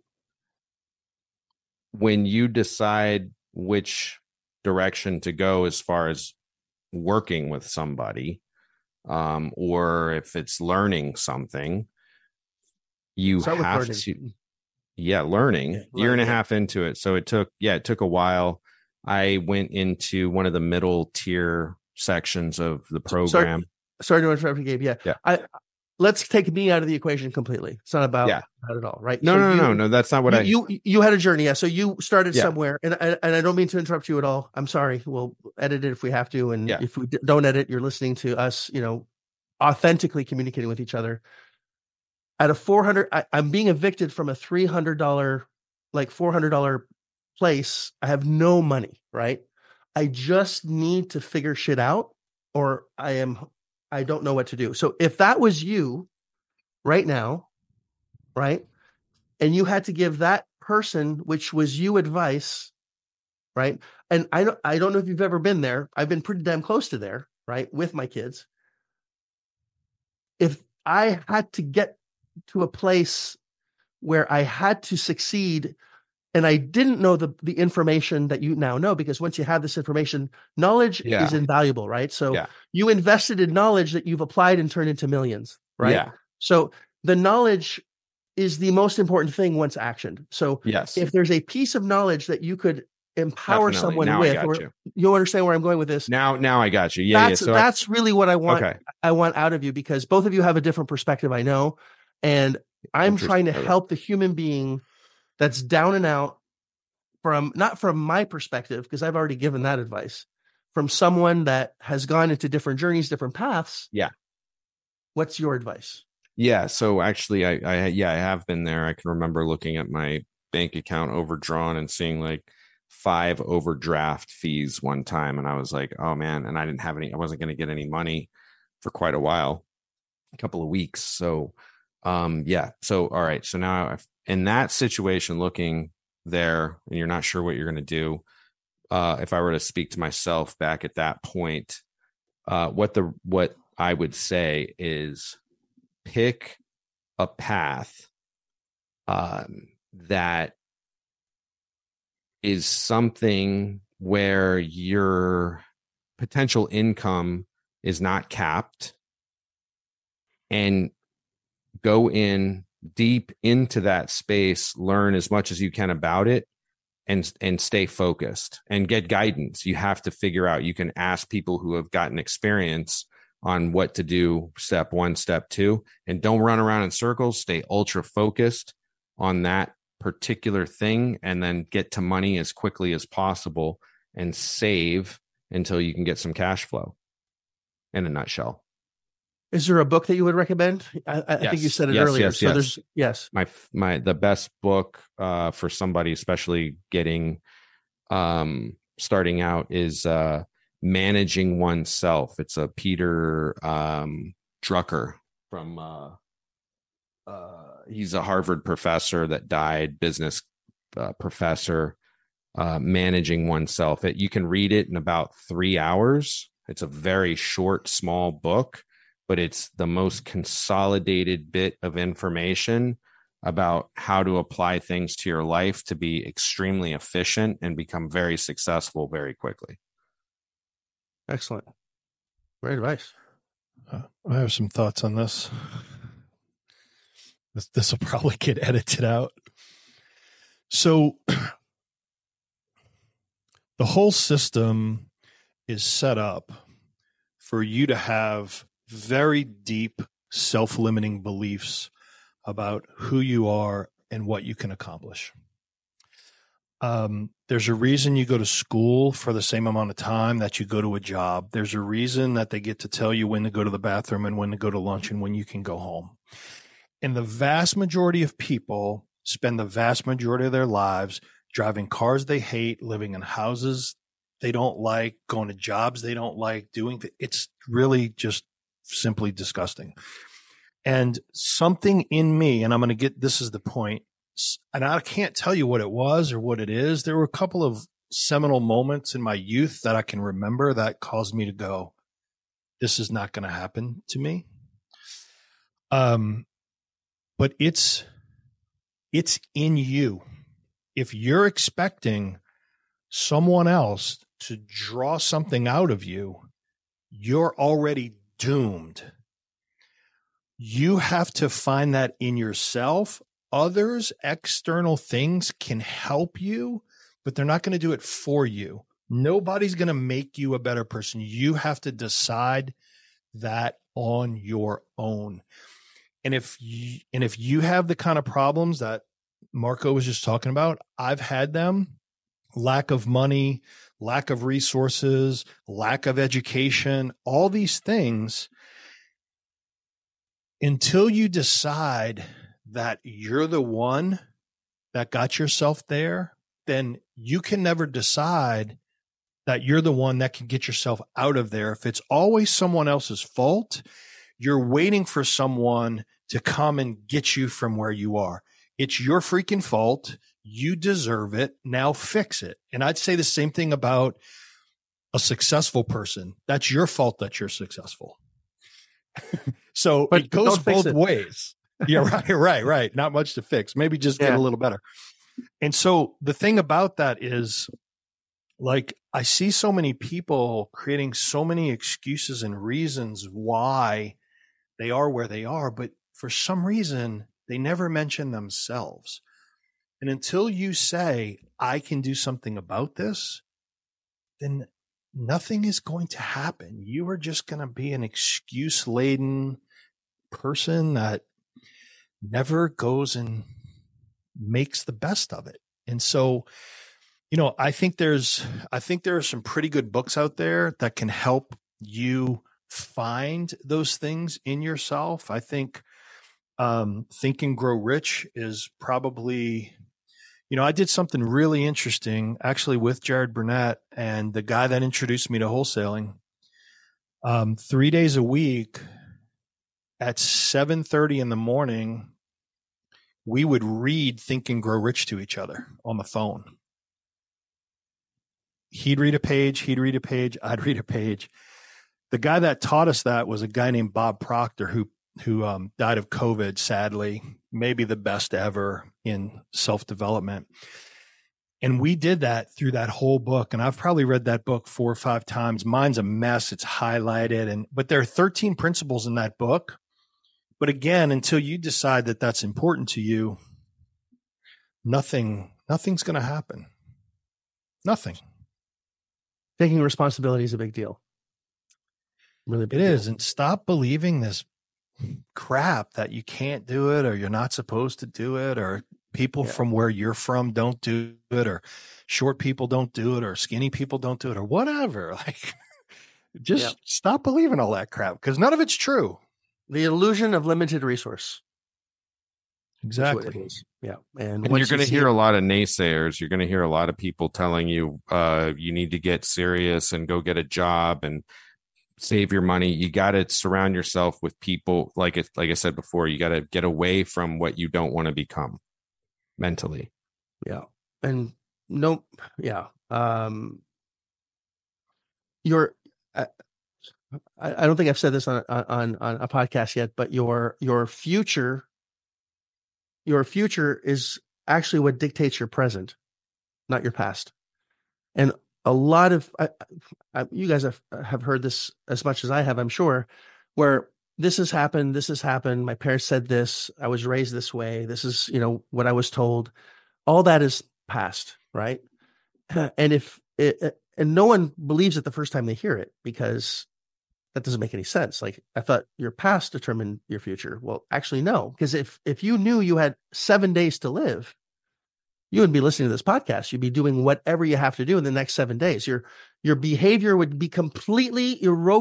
when you decide which direction to go as far as working with somebody, or if it's learning something, you have to, learning. Year and a half into it. So it took a while. I went into one of the middle tier sections of the program. Sorry to interrupt you, Gabe. Yeah. Let's take me out of the equation completely. It's not about that at all, right? No. That's not what you had a journey. Yeah. So you started somewhere, and I don't mean to interrupt you at all. I'm sorry. We'll edit it if we have to. And if we don't edit, you're listening to us, authentically communicating with each other. At a $400, I'm being evicted from a $300, $400 place. I have no money, right? I just need to figure shit out, or I don't know what to do. So if that was you right now, right, and you had to give that person, which was you, advice, right? And I don't know if you've ever been there. I've been pretty damn close to there, right, with my kids. If I had to get to a place where I had to succeed and I didn't know the information that you now know, because once you have this information, knowledge is invaluable, right? So you invested in knowledge that you've applied and turned into millions, right? Yeah. So the knowledge is the most important thing once actioned. So if there's a piece of knowledge that you could empower someone now with, you'll understand where I'm going with this. Now I got you. Yeah. So that's really what I want. Okay. I want out of you, because both of you have a different perspective, I know. And I'm trying to help the human being that's down and out, not from my perspective, because I've already given that advice, from someone that has gone into different journeys, different paths. Yeah. What's your advice? Yeah. So actually I have been there. I can remember looking at my bank account overdrawn and seeing like 5 overdraft fees one time. And I was like, oh man. And I wasn't going to get any money for quite a while, a couple of weeks. So So, all right. So now in that situation, looking there, and you're not sure what you're going to do. If I were to speak to myself back at that point, what I would say is pick a path, that is something where your potential income is not capped, and go in deep into that space, learn as much as you can about it, and stay focused and get guidance. You have to figure out, you can ask people who have gotten experience on what to do, step 1, step 2, and don't run around in circles. Stay ultra focused on that particular thing, and then get to money as quickly as possible and save until you can get some cash flow, in a nutshell. Is there a book that you would recommend? I think you said it earlier. There's the best book for somebody, especially getting starting out, is Managing Oneself. It's a Peter Drucker from he's a Harvard professor that died, business professor, managing oneself. You can read it in about 3 hours. It's a very short, small book, but it's the most consolidated bit of information about how to apply things to your life to be extremely efficient and become very successful very quickly. Excellent. Great advice. I have some thoughts on this. This will probably get edited out. So the whole system is set up for you to have very deep self-limiting beliefs about who you are and what you can accomplish. There's a reason you go to school for the same amount of time that you go to a job. There's a reason that they get to tell you when to go to the bathroom and when to go to lunch and when you can go home. And the vast majority of people spend the vast majority of their lives driving cars they hate, living in houses they don't like, going to jobs they don't like, it's really just simply disgusting. And something in me, and this is the point, and I can't tell you what it was or what it is. There were a couple of seminal moments in my youth that I can remember that caused me to go, this is not going to happen to me. But it's in you. If you're expecting someone else to draw something out of you, you're already doomed. You have to find that in yourself. Others, external things can help you, but they're not going to do it for you. Nobody's going to make you a better person. You have to decide that on your own. And if you have the kind of problems that Marco was just talking about, I've had them: lack of money, lack of resources, lack of education, all these things. Until you decide that you're the one that got yourself there, then you can never decide that you're the one that can get yourself out of there. If it's always someone else's fault, you're waiting for someone to come and get you from where you are. It's your freaking fault. You deserve it. Now fix it. And I'd say the same thing about a successful person. That's your fault that you're successful. So but it goes both ways. Yeah, right. Not much to fix. Maybe just get a little better. And so the thing about that is, like, I see so many people creating so many excuses and reasons why they are where they are, but for some reason, they never mention themselves. And until you say, I can do something about this, then nothing is going to happen. You are just going to be an excuse-laden person that never goes and makes the best of it. And so, I think there are some pretty good books out there that can help you find those things in yourself. I think Think and Grow Rich is probably, I did something really interesting actually with Jared Burnett and the guy that introduced me to wholesaling. 3 days a week at 7:30 in the morning, we would read Think and Grow Rich to each other on the phone. He'd read a page, I'd read a page. The guy that taught us that was a guy named Bob Proctor, who died of COVID, sadly, maybe the best ever in self-development. And we did that through that whole book. And I've probably read that book 4 or 5 times. Mine's a mess. It's highlighted. But there are 13 principles in that book. But again, until you decide that that's important to you, nothing's going to happen. Nothing. Taking responsibility is a big deal. Really big deal. It is. And stop believing this crap that you can't do it, or you're not supposed to do it, or people from where you're from don't do it, or short people don't do it, or skinny people don't do it, or whatever. Like, just stop believing all that crap, because none of it's true. The illusion of limited resource. Exactly. Yeah. And you're going to hear a lot of naysayers. You're going to hear a lot of people telling you, you need to get serious and go get a job and save your money. You got to surround yourself with people like I said before, you got to get away from what you don't want to become mentally. Yeah. And no, yeah. You're, I don't think I've said this on a podcast yet, but your future is actually what dictates your present, not your past. And a lot of you guys have heard this as much as I have, I'm sure, where this has happened. My parents said this. I was raised this way. This is, what I was told. All that is past, right? And and no one believes it the first time they hear it, because that doesn't make any sense. Like, I thought your past determined your future. Well, actually, no, because if you knew you had 7 days to live, you wouldn't be listening to this podcast. You'd be doing whatever you have to do in the next 7 days. Your behavior would be completely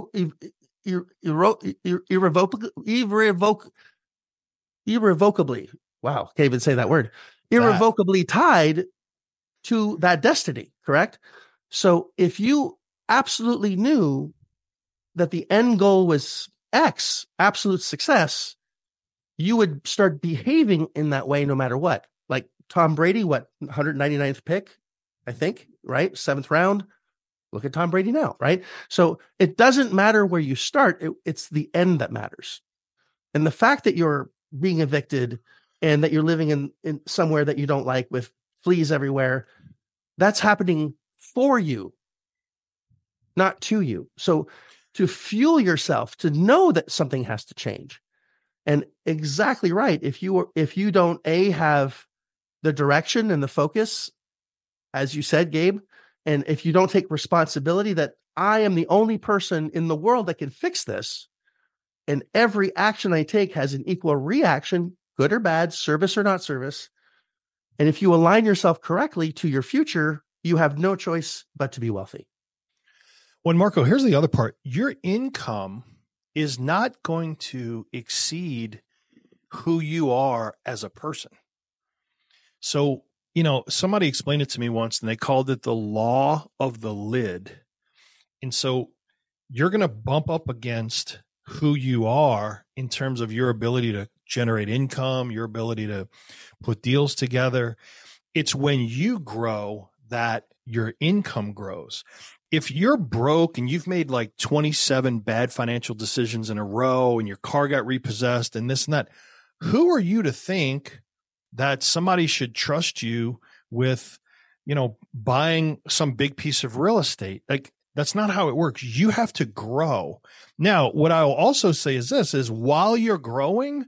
irrevocably. Wow, can't even say that word. Irrevocably tied to that destiny, correct? So if you absolutely knew that the end goal was X, absolute success, you would start behaving in that way no matter what. Like Tom Brady, 199th pick, I think, right? 7th round. Look at Tom Brady now, right? So it doesn't matter where you start. It's the end that matters. And the fact that you're being evicted and that you're living in somewhere that you don't like with fleas everywhere, that's happening for you, not to you. So to fuel yourself, to know that something has to change. And exactly right. If you don't have the direction and the focus, as you said, Gabe, and if you don't take responsibility that I am the only person in the world that can fix this, and every action I take has an equal reaction, good or bad, service or not service. And if you align yourself correctly to your future, you have no choice but to be wealthy. Well, Marco, here's the other part. Your income is not going to exceed who you are as a person. So, somebody explained it to me once, and they called it the law of the lid. And so you're going to bump up against who you are in terms of your ability to generate income, your ability to put deals together. It's when you grow that your income grows. If you're broke and you've made like 27 bad financial decisions in a row and your car got repossessed and this and that, who are you to think that somebody should trust you with, buying some big piece of real estate? Like, that's not how it works. You have to grow. Now, what I will also say is this, is while you're growing,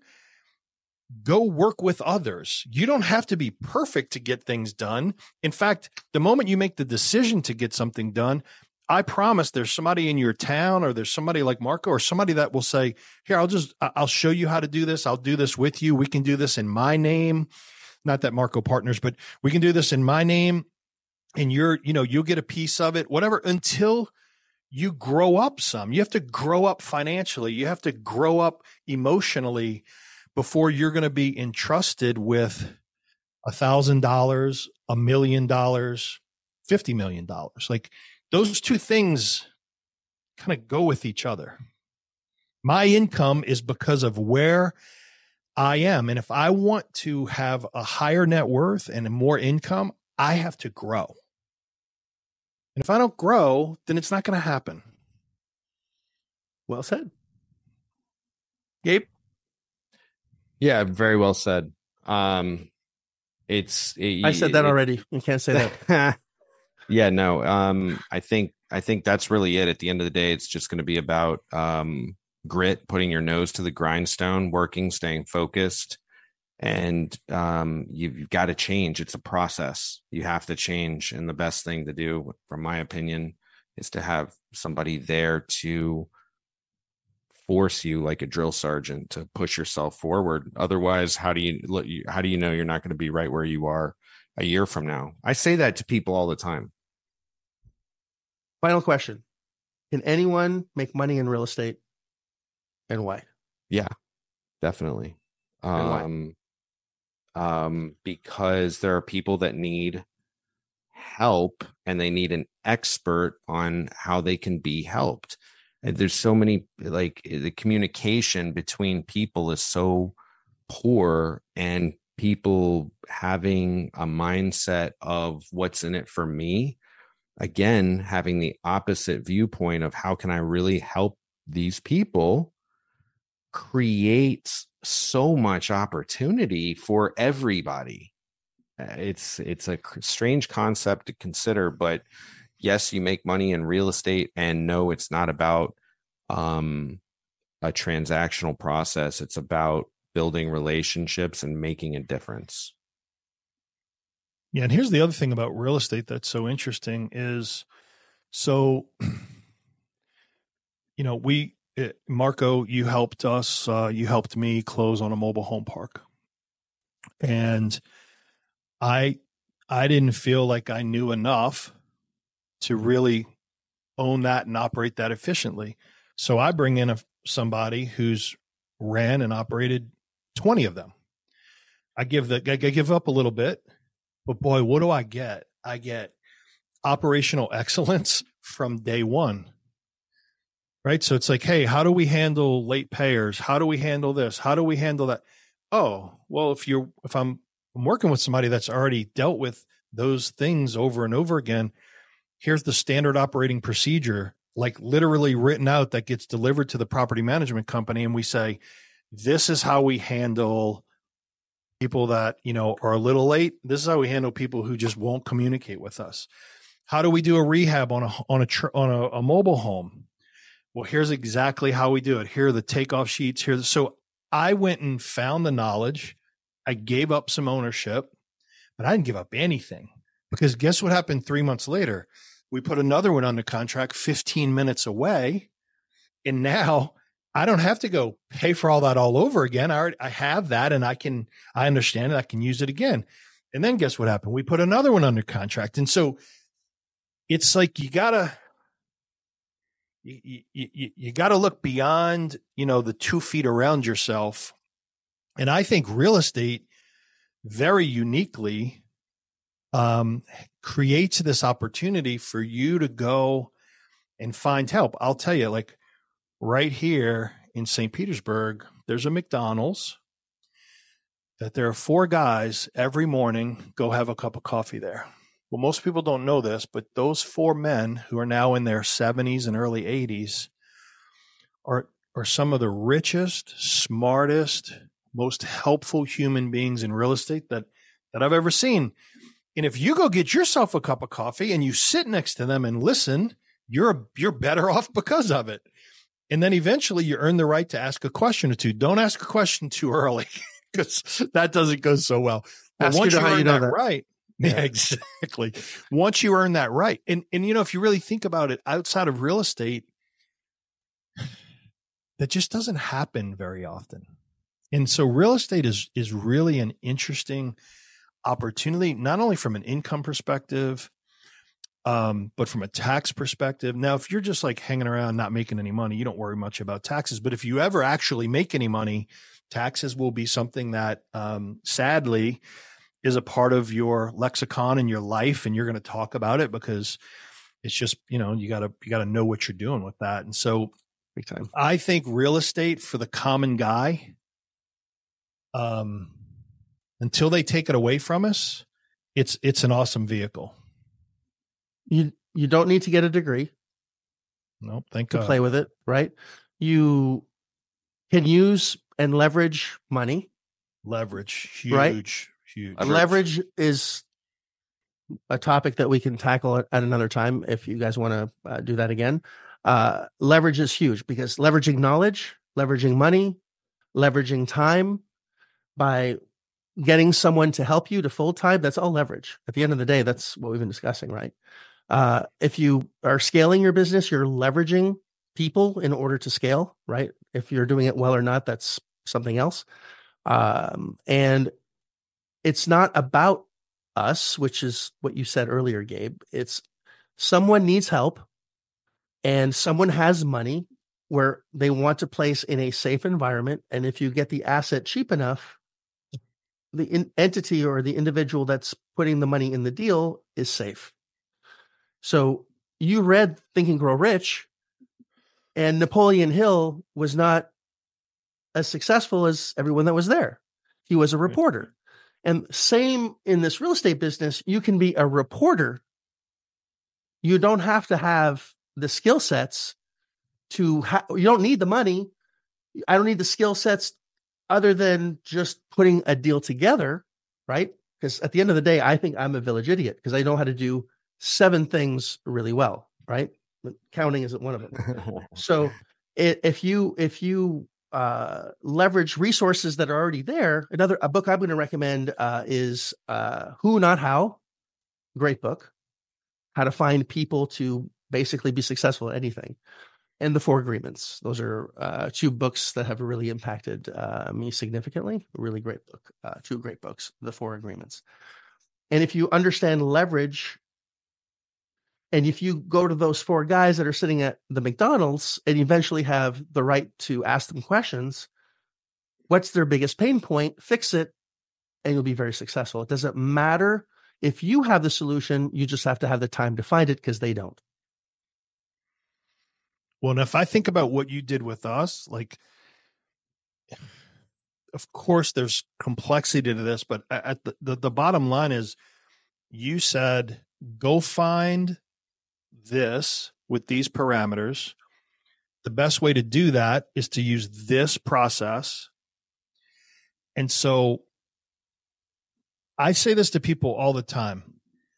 go work with others. You don't have to be perfect to get things done. In fact, the moment you make the decision to get something done, I promise there's somebody in your town, or there's somebody like Marco, or somebody that will say, here, I'll show you how to do this. I'll do this with you. We can do this in my name. Not that Marco partners, but we can do this in my name. And you'll get a piece of it, whatever, until you grow up some. You have to grow up financially. You have to grow up emotionally before you're going to be entrusted with $1,000, $1 million, $50 million. Like, those two things kind of go with each other. My income is because of where I am. And if I want to have a higher net worth and more income, I have to grow. And if I don't grow, then it's not going to happen. Well said. Gabe? Yeah, very well said. I said that already. You can't say that. Yeah, no. I think that's really it. At the end of the day, it's just going to be about grit, putting your nose to the grindstone, working, staying focused, and you've got to change. It's a process. You have to change, and the best thing to do, from my opinion, is to have somebody there to force you, like a drill sergeant, to push yourself forward. Otherwise, how do you know you're not going to be right where you are a year from now? I say that to people all the time. Final question. Can anyone make money in real estate, and why? Yeah, definitely. And why? Because there are people that need help, and they need an expert on how they can be helped. And there's so many, like, the communication between people is so poor, and people having a mindset of what's in it for me, again, having the opposite viewpoint of how can I really help these people, creates so much opportunity for everybody. It's a strange concept to consider, but yes, you make money in real estate, and no, it's not about a transactional process. It's about building relationships and making a difference. Yeah. And here's the other thing about real estate that's so interesting is, so, Marco, you helped us, you helped me close on a mobile home park. And I didn't feel like I knew enough to really own that and operate that efficiently. So I bring in somebody who's ran and operated 20 of them. I give up a little bit, but boy, what do I get? I get operational excellence from day one. Right. So it's like, hey, how do we handle late payers? How do we handle this? How do we handle that? Oh, well, if I'm working with somebody that's already dealt with those things over and over again, here's the standard operating procedure, like literally written out, that gets delivered to the property management company. And we say, this is how we handle people that, are a little late. This is how we handle people who just won't communicate with us. How do we do a rehab on a mobile home? Well, here's exactly how we do it. Here are the takeoff sheets. So I went and found the knowledge. I gave up some ownership, but I didn't give up anything, because guess what happened 3 months later? We put another one under contract 15 minutes away. And now I don't have to go pay for all that all over again. I have that, and I understand it. I can use it again. And then guess what happened? We put another one under contract. And so it's like, you gotta look beyond, the 2 feet around yourself. And I think real estate very uniquely creates this opportunity for you to go and find help. I'll tell you, like right here in St. Petersburg, there's a McDonald's that there are 4 guys every morning go have a cup of coffee there. Well, most people don't know this, but those 4 men who are now in their 70s and early 80s are some of the richest, smartest, most helpful human beings in real estate that I've ever seen. And if you go get yourself a cup of coffee and you sit next to them and listen, you're better off because of it. And then eventually you earn the right to ask a question or two. Don't ask a question too early, because that doesn't go so well. But once you earn that right, yeah, exactly. Once you earn that right, and if you really think about it, outside of real estate, that just doesn't happen very often. And so real estate is really an interesting opportunity, not only from an income perspective, but from a tax perspective. Now, if you're just like hanging around, not making any money, you don't worry much about taxes. But if you ever actually make any money, taxes will be something that, sadly, is a part of your lexicon in your life. And you're going to talk about it, because it's just, you gotta know what you're doing with that. And so big time. I think real estate for the common guy, until they take it away from us, it's an awesome vehicle. You don't need to get a degree. Nope, thank to God. Play with it, right? You can use and leverage money. Leverage, huge, right? Huge. Leverage is a topic that we can tackle at another time if you guys want to do that again. Leverage is huge, because leveraging knowledge, leveraging money, leveraging time by getting someone to help you to full time, that's all leverage. At the end of the day, that's what we've been discussing, right? If you are scaling your business, you're leveraging people in order to scale, right? If you're doing it well or not, that's something else. And it's not about us, which is what you said earlier, Gabe. It's someone needs help and someone has money where they want to place in a safe environment. And if you get the asset cheap enough, the entity or the individual that's putting the money in the deal is safe. So you read Think and Grow Rich. And Napoleon Hill was not as successful as everyone that was there. He was a reporter. And same in this real estate business, you can be a reporter. You don't have to have the skill sets you don't need the money. I don't need the skill sets other than just putting a deal together, right? Because at the end of the day, I think I'm a village idiot because I know how to do 7 things really well, right? But counting isn't one of them. So if you leverage resources that are already there, a book I'm going to recommend is Who Not How. Great book. How to find people to basically be successful at anything. And The 4 Agreements. Those are 2 books that have really impacted me significantly. A really great book. 2 great books, The 4 Agreements. And if you understand leverage, and if you go to those 4 guys that are sitting at the McDonald's and eventually have the right to ask them questions, what's their biggest pain point? Fix it, and you'll be very successful. It doesn't matter if you have the solution, you just have to have the time to find it because they don't. Well, and if I think about what you did with us, like, of course, there's complexity to this, but at the bottom line is you said, go find this with these parameters. The best way to do that is to use this process. And so I say this to people all the time.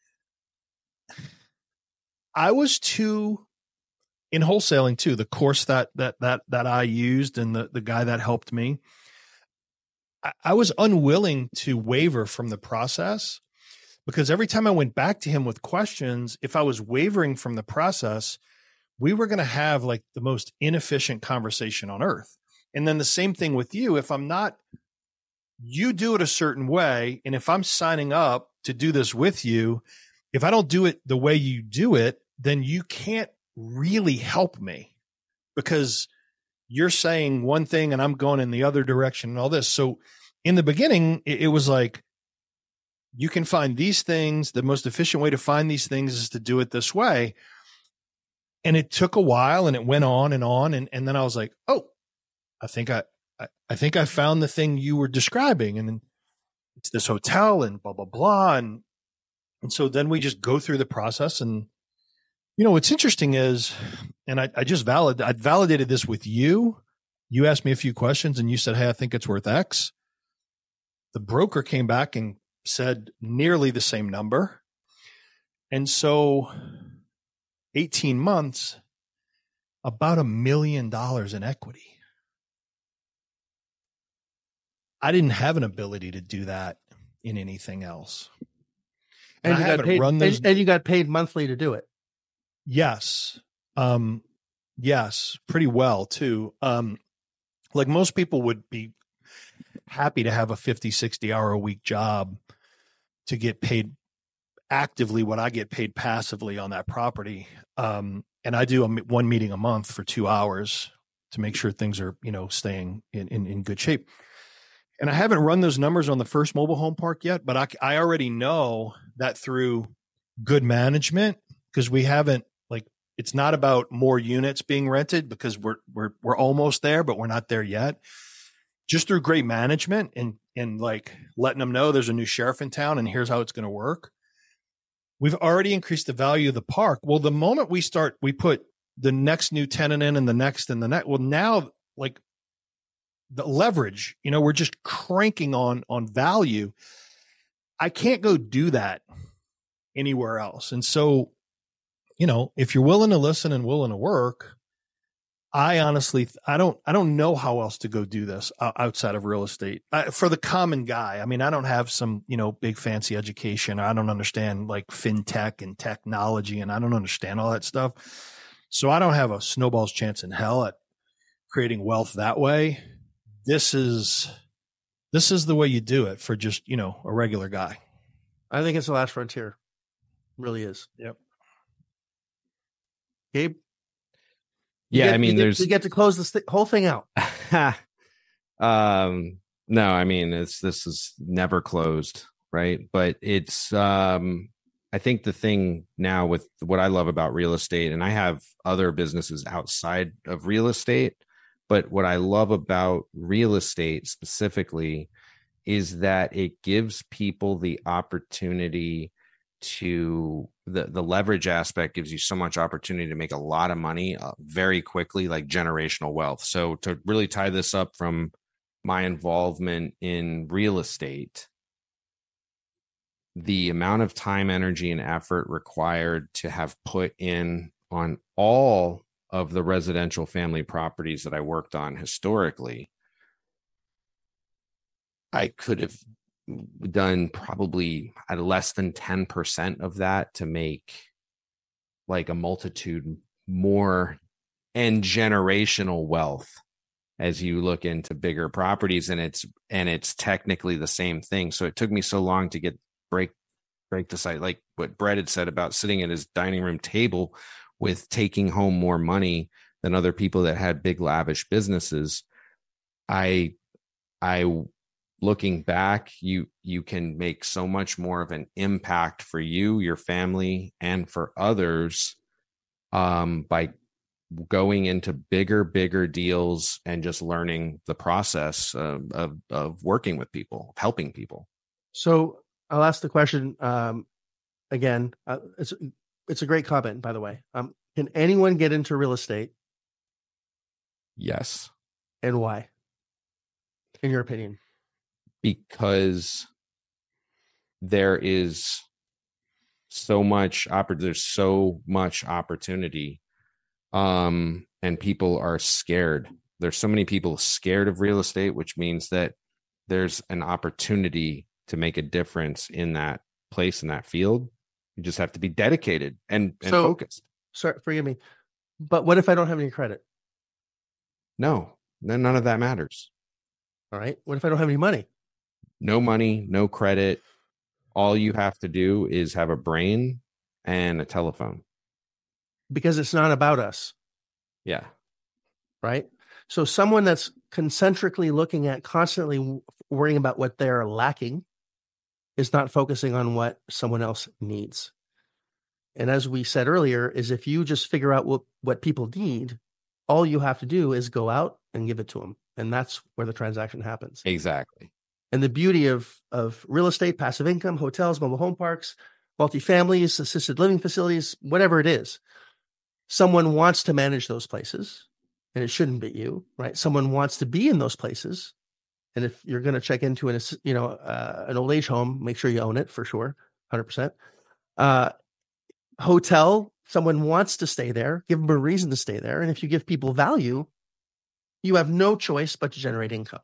I was in wholesaling too, the course that I used and the guy that helped me, I was unwilling to waver from the process because every time I went back to him with questions, if I was wavering from the process, we were going to have like the most inefficient conversation on earth. And then the same thing with you. If I'm not, you do it a certain way. And if I'm signing up to do this with you, if I don't do it the way you do it, then you can't really help me because you're saying one thing and I'm going in the other direction and all this. So in the beginning, it was like, you can find these things. The most efficient way to find these things is to do it this way. And it took a while and it went on. And then I was like, oh, I think I found the thing you were describing. And it's this hotel and blah, blah, blah. And so then we just go through the process. And, you know, what's interesting is, and I validated this with you. You asked me a few questions and you said, hey, I think it's worth X. The broker came back and said nearly the same number. And so 18 months, about $1 million in equity. I didn't have an ability to do that in anything else. And you got paid monthly to do it. Yes. Yes, pretty well too. Like most people would be happy to have a 50, 60 hour a week job to get paid actively what I get paid passively on that property. And I do one meeting a month for 2 hours to make sure things are, you know, staying in good shape. And I haven't run those numbers on the first mobile home park yet, but I already know that through good management, because we haven't, like, it's not about more units being rented because we're almost there, but we're not there yet. Just through great management and like letting them know there's a new sheriff in town and here's how it's going to work. We've already increased the value of the park. Well, the moment we put the next new tenant in and the next and the next, well, now like the leverage, you know, we're just cranking on value. I can't go do that anywhere else. And so, you know, if you're willing to listen and willing to work, I honestly, I don't know how else to go do this outside of real estate for the common guy. I mean, I don't have some, you know, big fancy education. I don't understand like fintech and technology, and I don't understand all that stuff. So I don't have a snowball's chance in hell at creating wealth that way. This is the way you do it for just, you know, a regular guy. I think it's the last frontier. It really is. Yep. Gabe? Yeah, you get to close this whole thing out. No, I mean, this is never closed, right? But it's, I I think the thing now with what I love about real estate, and I have other businesses outside of real estate, but what I love about real estate specifically is that it gives people the opportunity to the leverage aspect gives you so much opportunity to make a lot of money very quickly, like generational wealth. So to really tie this up from my involvement in real estate, the amount of time, energy, and effort required to have put in on all of the residential family properties that I worked on historically, I could have done probably at less than 10% of that to make like a multitude more and generational wealth as you look into bigger properties. And it's technically the same thing. So it took me so long to break the site, like what Brett had said about sitting at his dining room table with taking home more money than other people that had big lavish businesses. I looking back, you can make so much more of an impact for you, your family, and for others by going into bigger deals and just learning the process of working with people, helping people. So I'll ask the question again. It's a great comment, by the way. Can anyone get into real estate? Yes. And why, in your opinion? Because there is so much opportunity, and people are scared. There's so many people scared of real estate, which means that there's an opportunity to make a difference in that place, in that field. You just have to be dedicated and focused. Sorry, forgive me, but what if I don't have any credit? No, then none of that matters. All right. What if I don't have any money? No money, no credit. All you have to do is have a brain and a telephone. Because it's not about us. Yeah. Right. So someone that's concentrically looking at constantly worrying about what they're lacking is not focusing on what someone else needs. And as we said earlier, is if you just figure out what people need, all you have to do is go out and give it to them. And that's where the transaction happens. Exactly. And the beauty of real estate, passive income, hotels, mobile home parks, multifamilies, assisted living facilities, whatever it is, someone wants to manage those places, and it shouldn't be you, right? Someone wants to be in those places. And if you're going to check into an old age home, make sure you own it for sure, 100%. Hotel, someone wants to stay there, give them a reason to stay there. And if you give people value, you have no choice but to generate income.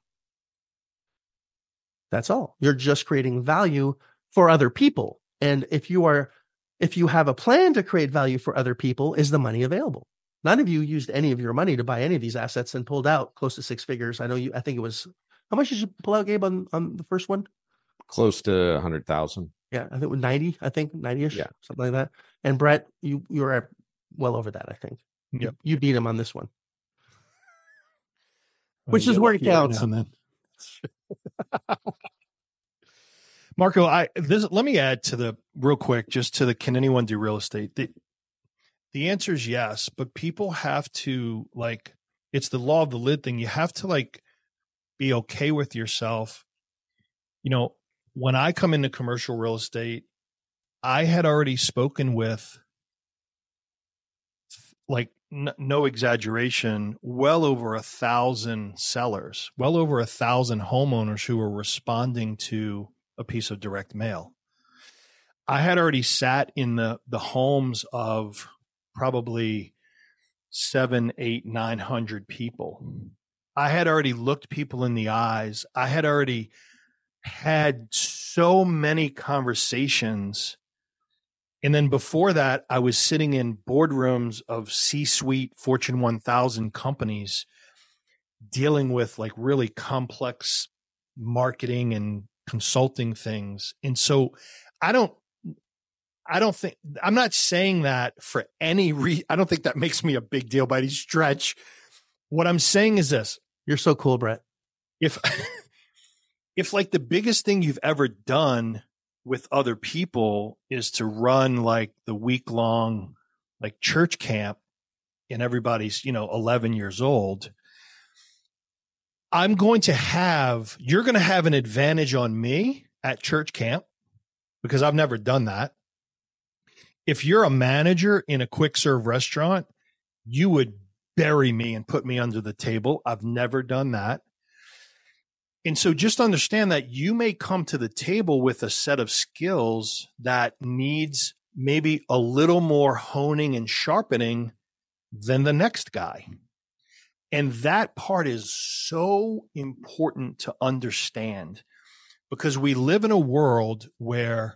That's all. You're just creating value for other people. And if you have a plan to create value for other people, is the money available? None of you used any of your money to buy any of these assets and pulled out close to six figures. I think it was, how much did you pull out, Gabe, on the first one? Close to 100,000. Yeah. I think it was 90-ish, yeah, something like that. And Brett, you were at well over that, I think. Yep. You beat him on this one. Which is where it counts. Marco, let me add to real quick, just to can anyone do real estate? The answer is yes, but people have to it's the law of the lid thing. You have to be okay with yourself. When I come into commercial real estate, I had already spoken with, no exaggeration, well over 1,000 sellers, well over 1,000 homeowners who were responding to a piece of direct mail. I had already sat in the homes of probably 700, 800, 900 people. I had already looked people in the eyes. I had already had so many conversations. And then before that, I was sitting in boardrooms of C-suite Fortune 1000 companies dealing with really complex marketing and consulting things. And so I don't think, I'm not saying that for any reason. I don't think that makes me a big deal by any stretch. What I'm saying is this. You're so cool, Brett. If the biggest thing you've ever done with other people is to run like the week-long like church camp, and everybody's 11 years old. You're going to have an advantage on me at church camp because I've never done that. If you're a manager in a quick serve restaurant, you would bury me and put me under the table. I've never done that. And so just understand that you may come to the table with a set of skills that needs maybe a little more honing and sharpening than the next guy. And that part is so important to understand because we live in a world where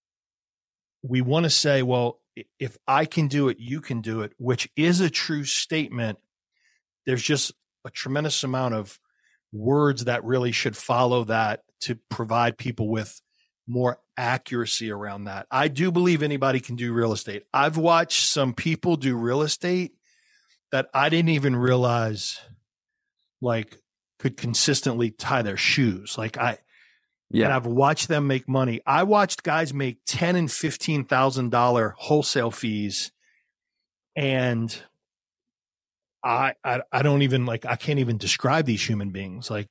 we want to say, well, if I can do it, you can do it, which is a true statement. There's just a tremendous amount of words that really should follow that to provide people with more accuracy around that. I do believe anybody can do real estate. I've watched some people do real estate that I didn't even realize like could consistently tie their shoes. And I've watched them make money. I watched guys make $10,000 and $15,000 wholesale fees, and I don't even I can't even describe these human beings. But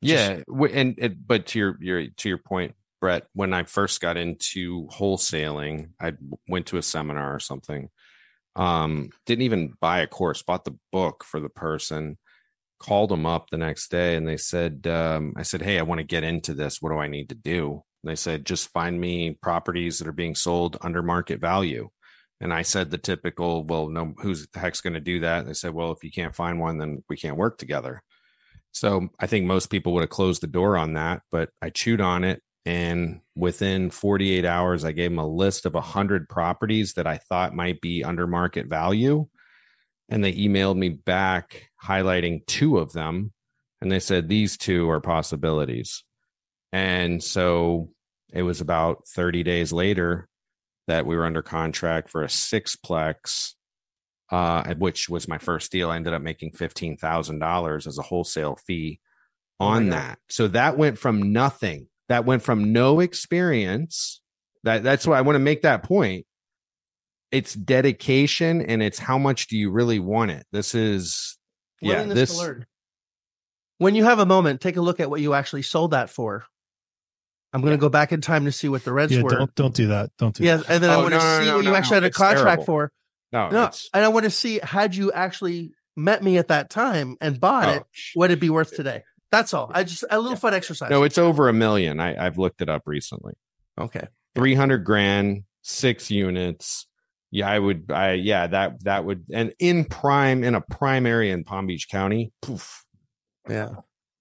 to your point, Brett, when I first got into wholesaling, I went to a seminar or something. Didn't even buy a course, bought the book for the person, called them up the next day, and they said, I said, hey, I want to get into this. What do I need to do? And they said, just find me properties that are being sold under market value. And I said the typical, well, no, who's the heck's going to do that? And they said, well, if you can't find one, then we can't work together. So I think most people would have closed the door on that, but I chewed on it. And within 48 hours, I gave them a list of 100 properties that I thought might be under market value. And they emailed me back highlighting 2 of them. And they said, these 2 are possibilities. And so it was about 30 days later that we were under contract for a 6-plex, which was my first deal. I ended up making $15,000 as a wholesale fee on that. So that went from nothing. That went from no experience. That's why I want to make that point. It's dedication, and it's how much do you really want it? This is willingness to learn. When you have a moment, take a look at what you actually sold that for. I'm going to go back in time to see what the rents were. Don't do that. Don't do that. And then I want to see what you actually had a contract for. No, and I want to see, had you actually met me at that time and bought it, what it'd be worth today. That's all. A little fun exercise. No, it's over $1 million. I've looked it up recently. Okay. $300,000, 6 units. Yeah, that would, and in a prime area in Palm Beach County. Poof. Yeah.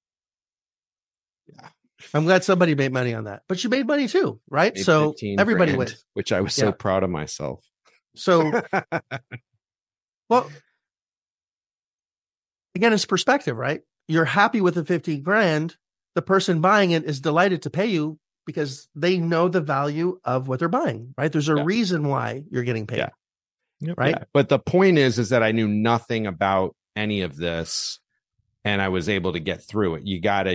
I'm glad somebody made money on that, but you made money too, right? So everybody wins, which I was so proud of myself. So, well, again, it's perspective, right? You're happy with the 15 grand. The person buying it is delighted to pay you because they know the value of what they're buying, right? There's a reason why you're getting paid, right? Yeah. But the point is that I knew nothing about any of this, and I was able to get through it. You gotta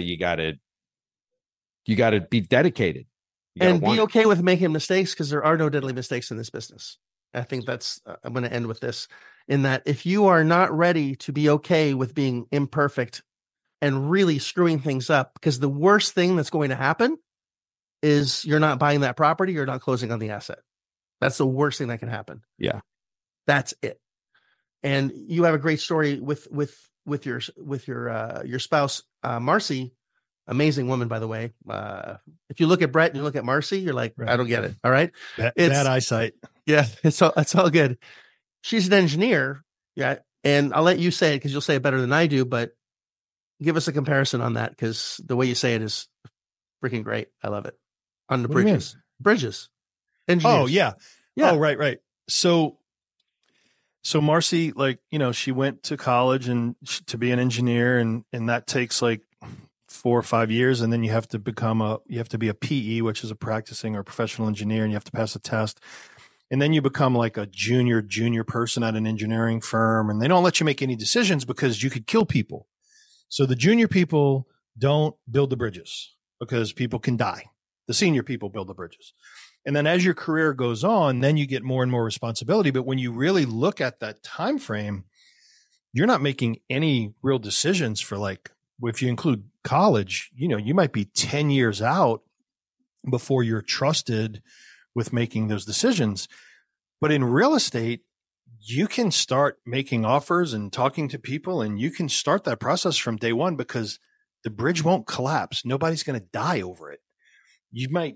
be dedicated and be okay with making mistakes, because there are no deadly mistakes in this business. I think that's, I'm going to end with this, in that if you are not ready to be okay with being imperfect and really screwing things up, because the worst thing that's going to happen is you're not buying that property, you're not closing on the asset. That's the worst thing that can happen. Yeah. That's it. And you have a great story with your spouse, Marcy. Amazing woman, by the way. If you look at Brett and you look at Marcy, you're like, right. I don't get it. All right. Bad eyesight. Yeah. It's all good. She's an engineer. Yeah. And I'll let you say it because you'll say it better than I do, but give us a comparison on that, because the way you say it is freaking great. I love it. On the bridges. Engineers. Oh, yeah. Oh, right. So Marcy, she went to college and to be an engineer, and that takes 4 or 5 years, and then you have to be a PE, which is a practicing or professional engineer, and you have to pass a test. And then you become like a junior person at an engineering firm, and they don't let you make any decisions because you could kill people. So the junior people don't build the bridges because people can die. The senior people build the bridges. And then as your career goes on, then you get more and more responsibility. But when you really look at that time frame, you're not making any real decisions for, like, if you include college, you might be 10 years out before you're trusted with making those decisions. But in real estate, you can start making offers and talking to people, and you can start that process from day one, because the bridge won't collapse. Nobody's going to die over it. You might,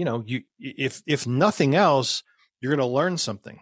if nothing else, you're going to learn something.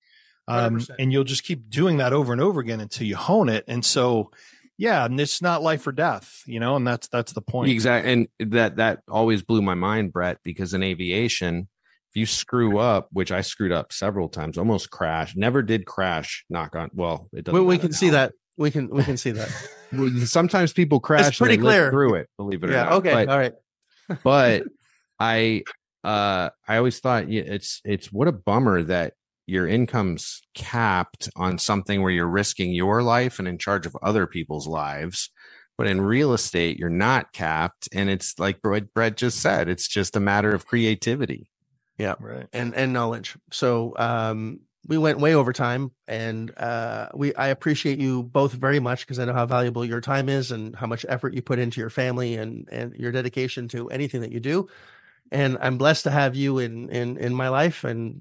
And you'll just keep doing that over and over again until you hone it. And so, yeah, and it's not life or death, and that's the point. Exactly. And that always blew my mind, Brett, because in aviation, if you screw up, which I screwed up several times, almost crashed, never did crash, knock on. Well, it doesn't. We can see that. We can see that. Sometimes people crash. It's pretty clear through it, believe it or not. Okay. All right. But I always thought it's what a bummer that your income's capped on something where you're risking your life and in charge of other people's lives. But in real estate, you're not capped. And it's like Brett just said, it's just a matter of creativity. Yeah. Right. And knowledge. So we went way over time, and I appreciate you both very much, because I know how valuable your time is and how much effort you put into your family and your dedication to anything that you do. And I'm blessed to have you in my life. And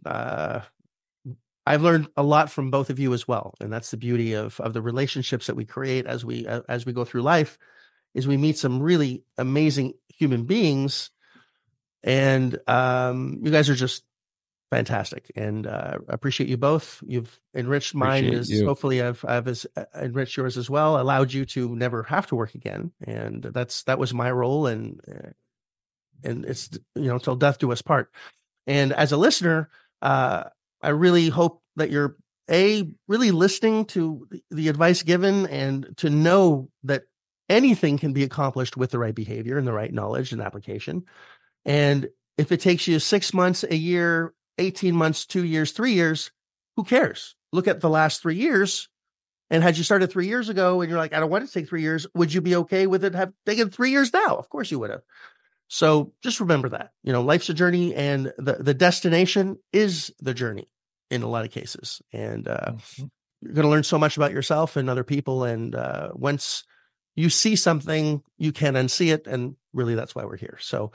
I've learned a lot from both of you as well. And that's the beauty of the relationships that we create as we go through life, is we meet some really amazing human beings. And you guys are just fantastic, and appreciate you both. You've enriched mine, hopefully I've enriched yours as well, allowed you to never have to work again. And that was my role, and it's, till death do us part. And as a listener, I really hope that you're really listening to the advice given, and to know that anything can be accomplished with the right behavior and the right knowledge and application. And if it takes you 6 months, a year, 18 months, 2 years, 3 years, who cares? Look at the last 3 years. And had you started 3 years ago and you're like, I don't want it to take 3 years, would you be okay with it have taken 3 years now? Of course you would have. So just remember that, life's a journey, and the destination is the journey in a lot of cases. And you're going to learn so much about yourself and other people. And once you see something, you can unsee it. And really, that's why we're here. So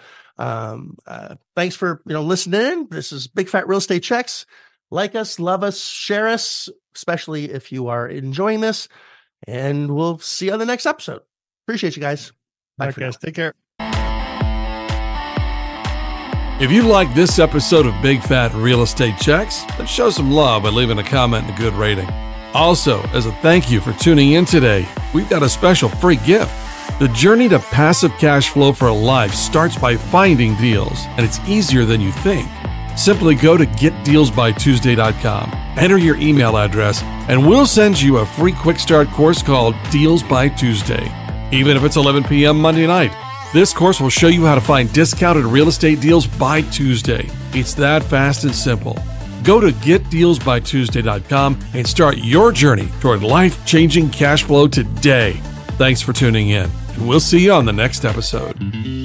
thanks for listening in. This is Big Fat Real Estate Checks. Like us, love us, share us, especially if you are enjoying this. And we'll see you on the next episode. Appreciate you guys. Bye, guys. Take care. If you like this episode of Big Fat Real Estate Checks, then show some love by leaving a comment and a good rating. Also, as a thank you for tuning in today, we've got a special free gift. The journey to passive cash flow for life starts by finding deals, and it's easier than you think. Simply go to getdealsbytuesday.com, enter your email address, and we'll send you a free quick start course called Deals by Tuesday. Even if it's 11 p.m. Monday night, this course will show you how to find discounted real estate deals by Tuesday. It's that fast and simple. Go to getdealsbytuesday.com and start your journey toward life-changing cash flow today. Thanks for tuning in, and we'll see you on the next episode.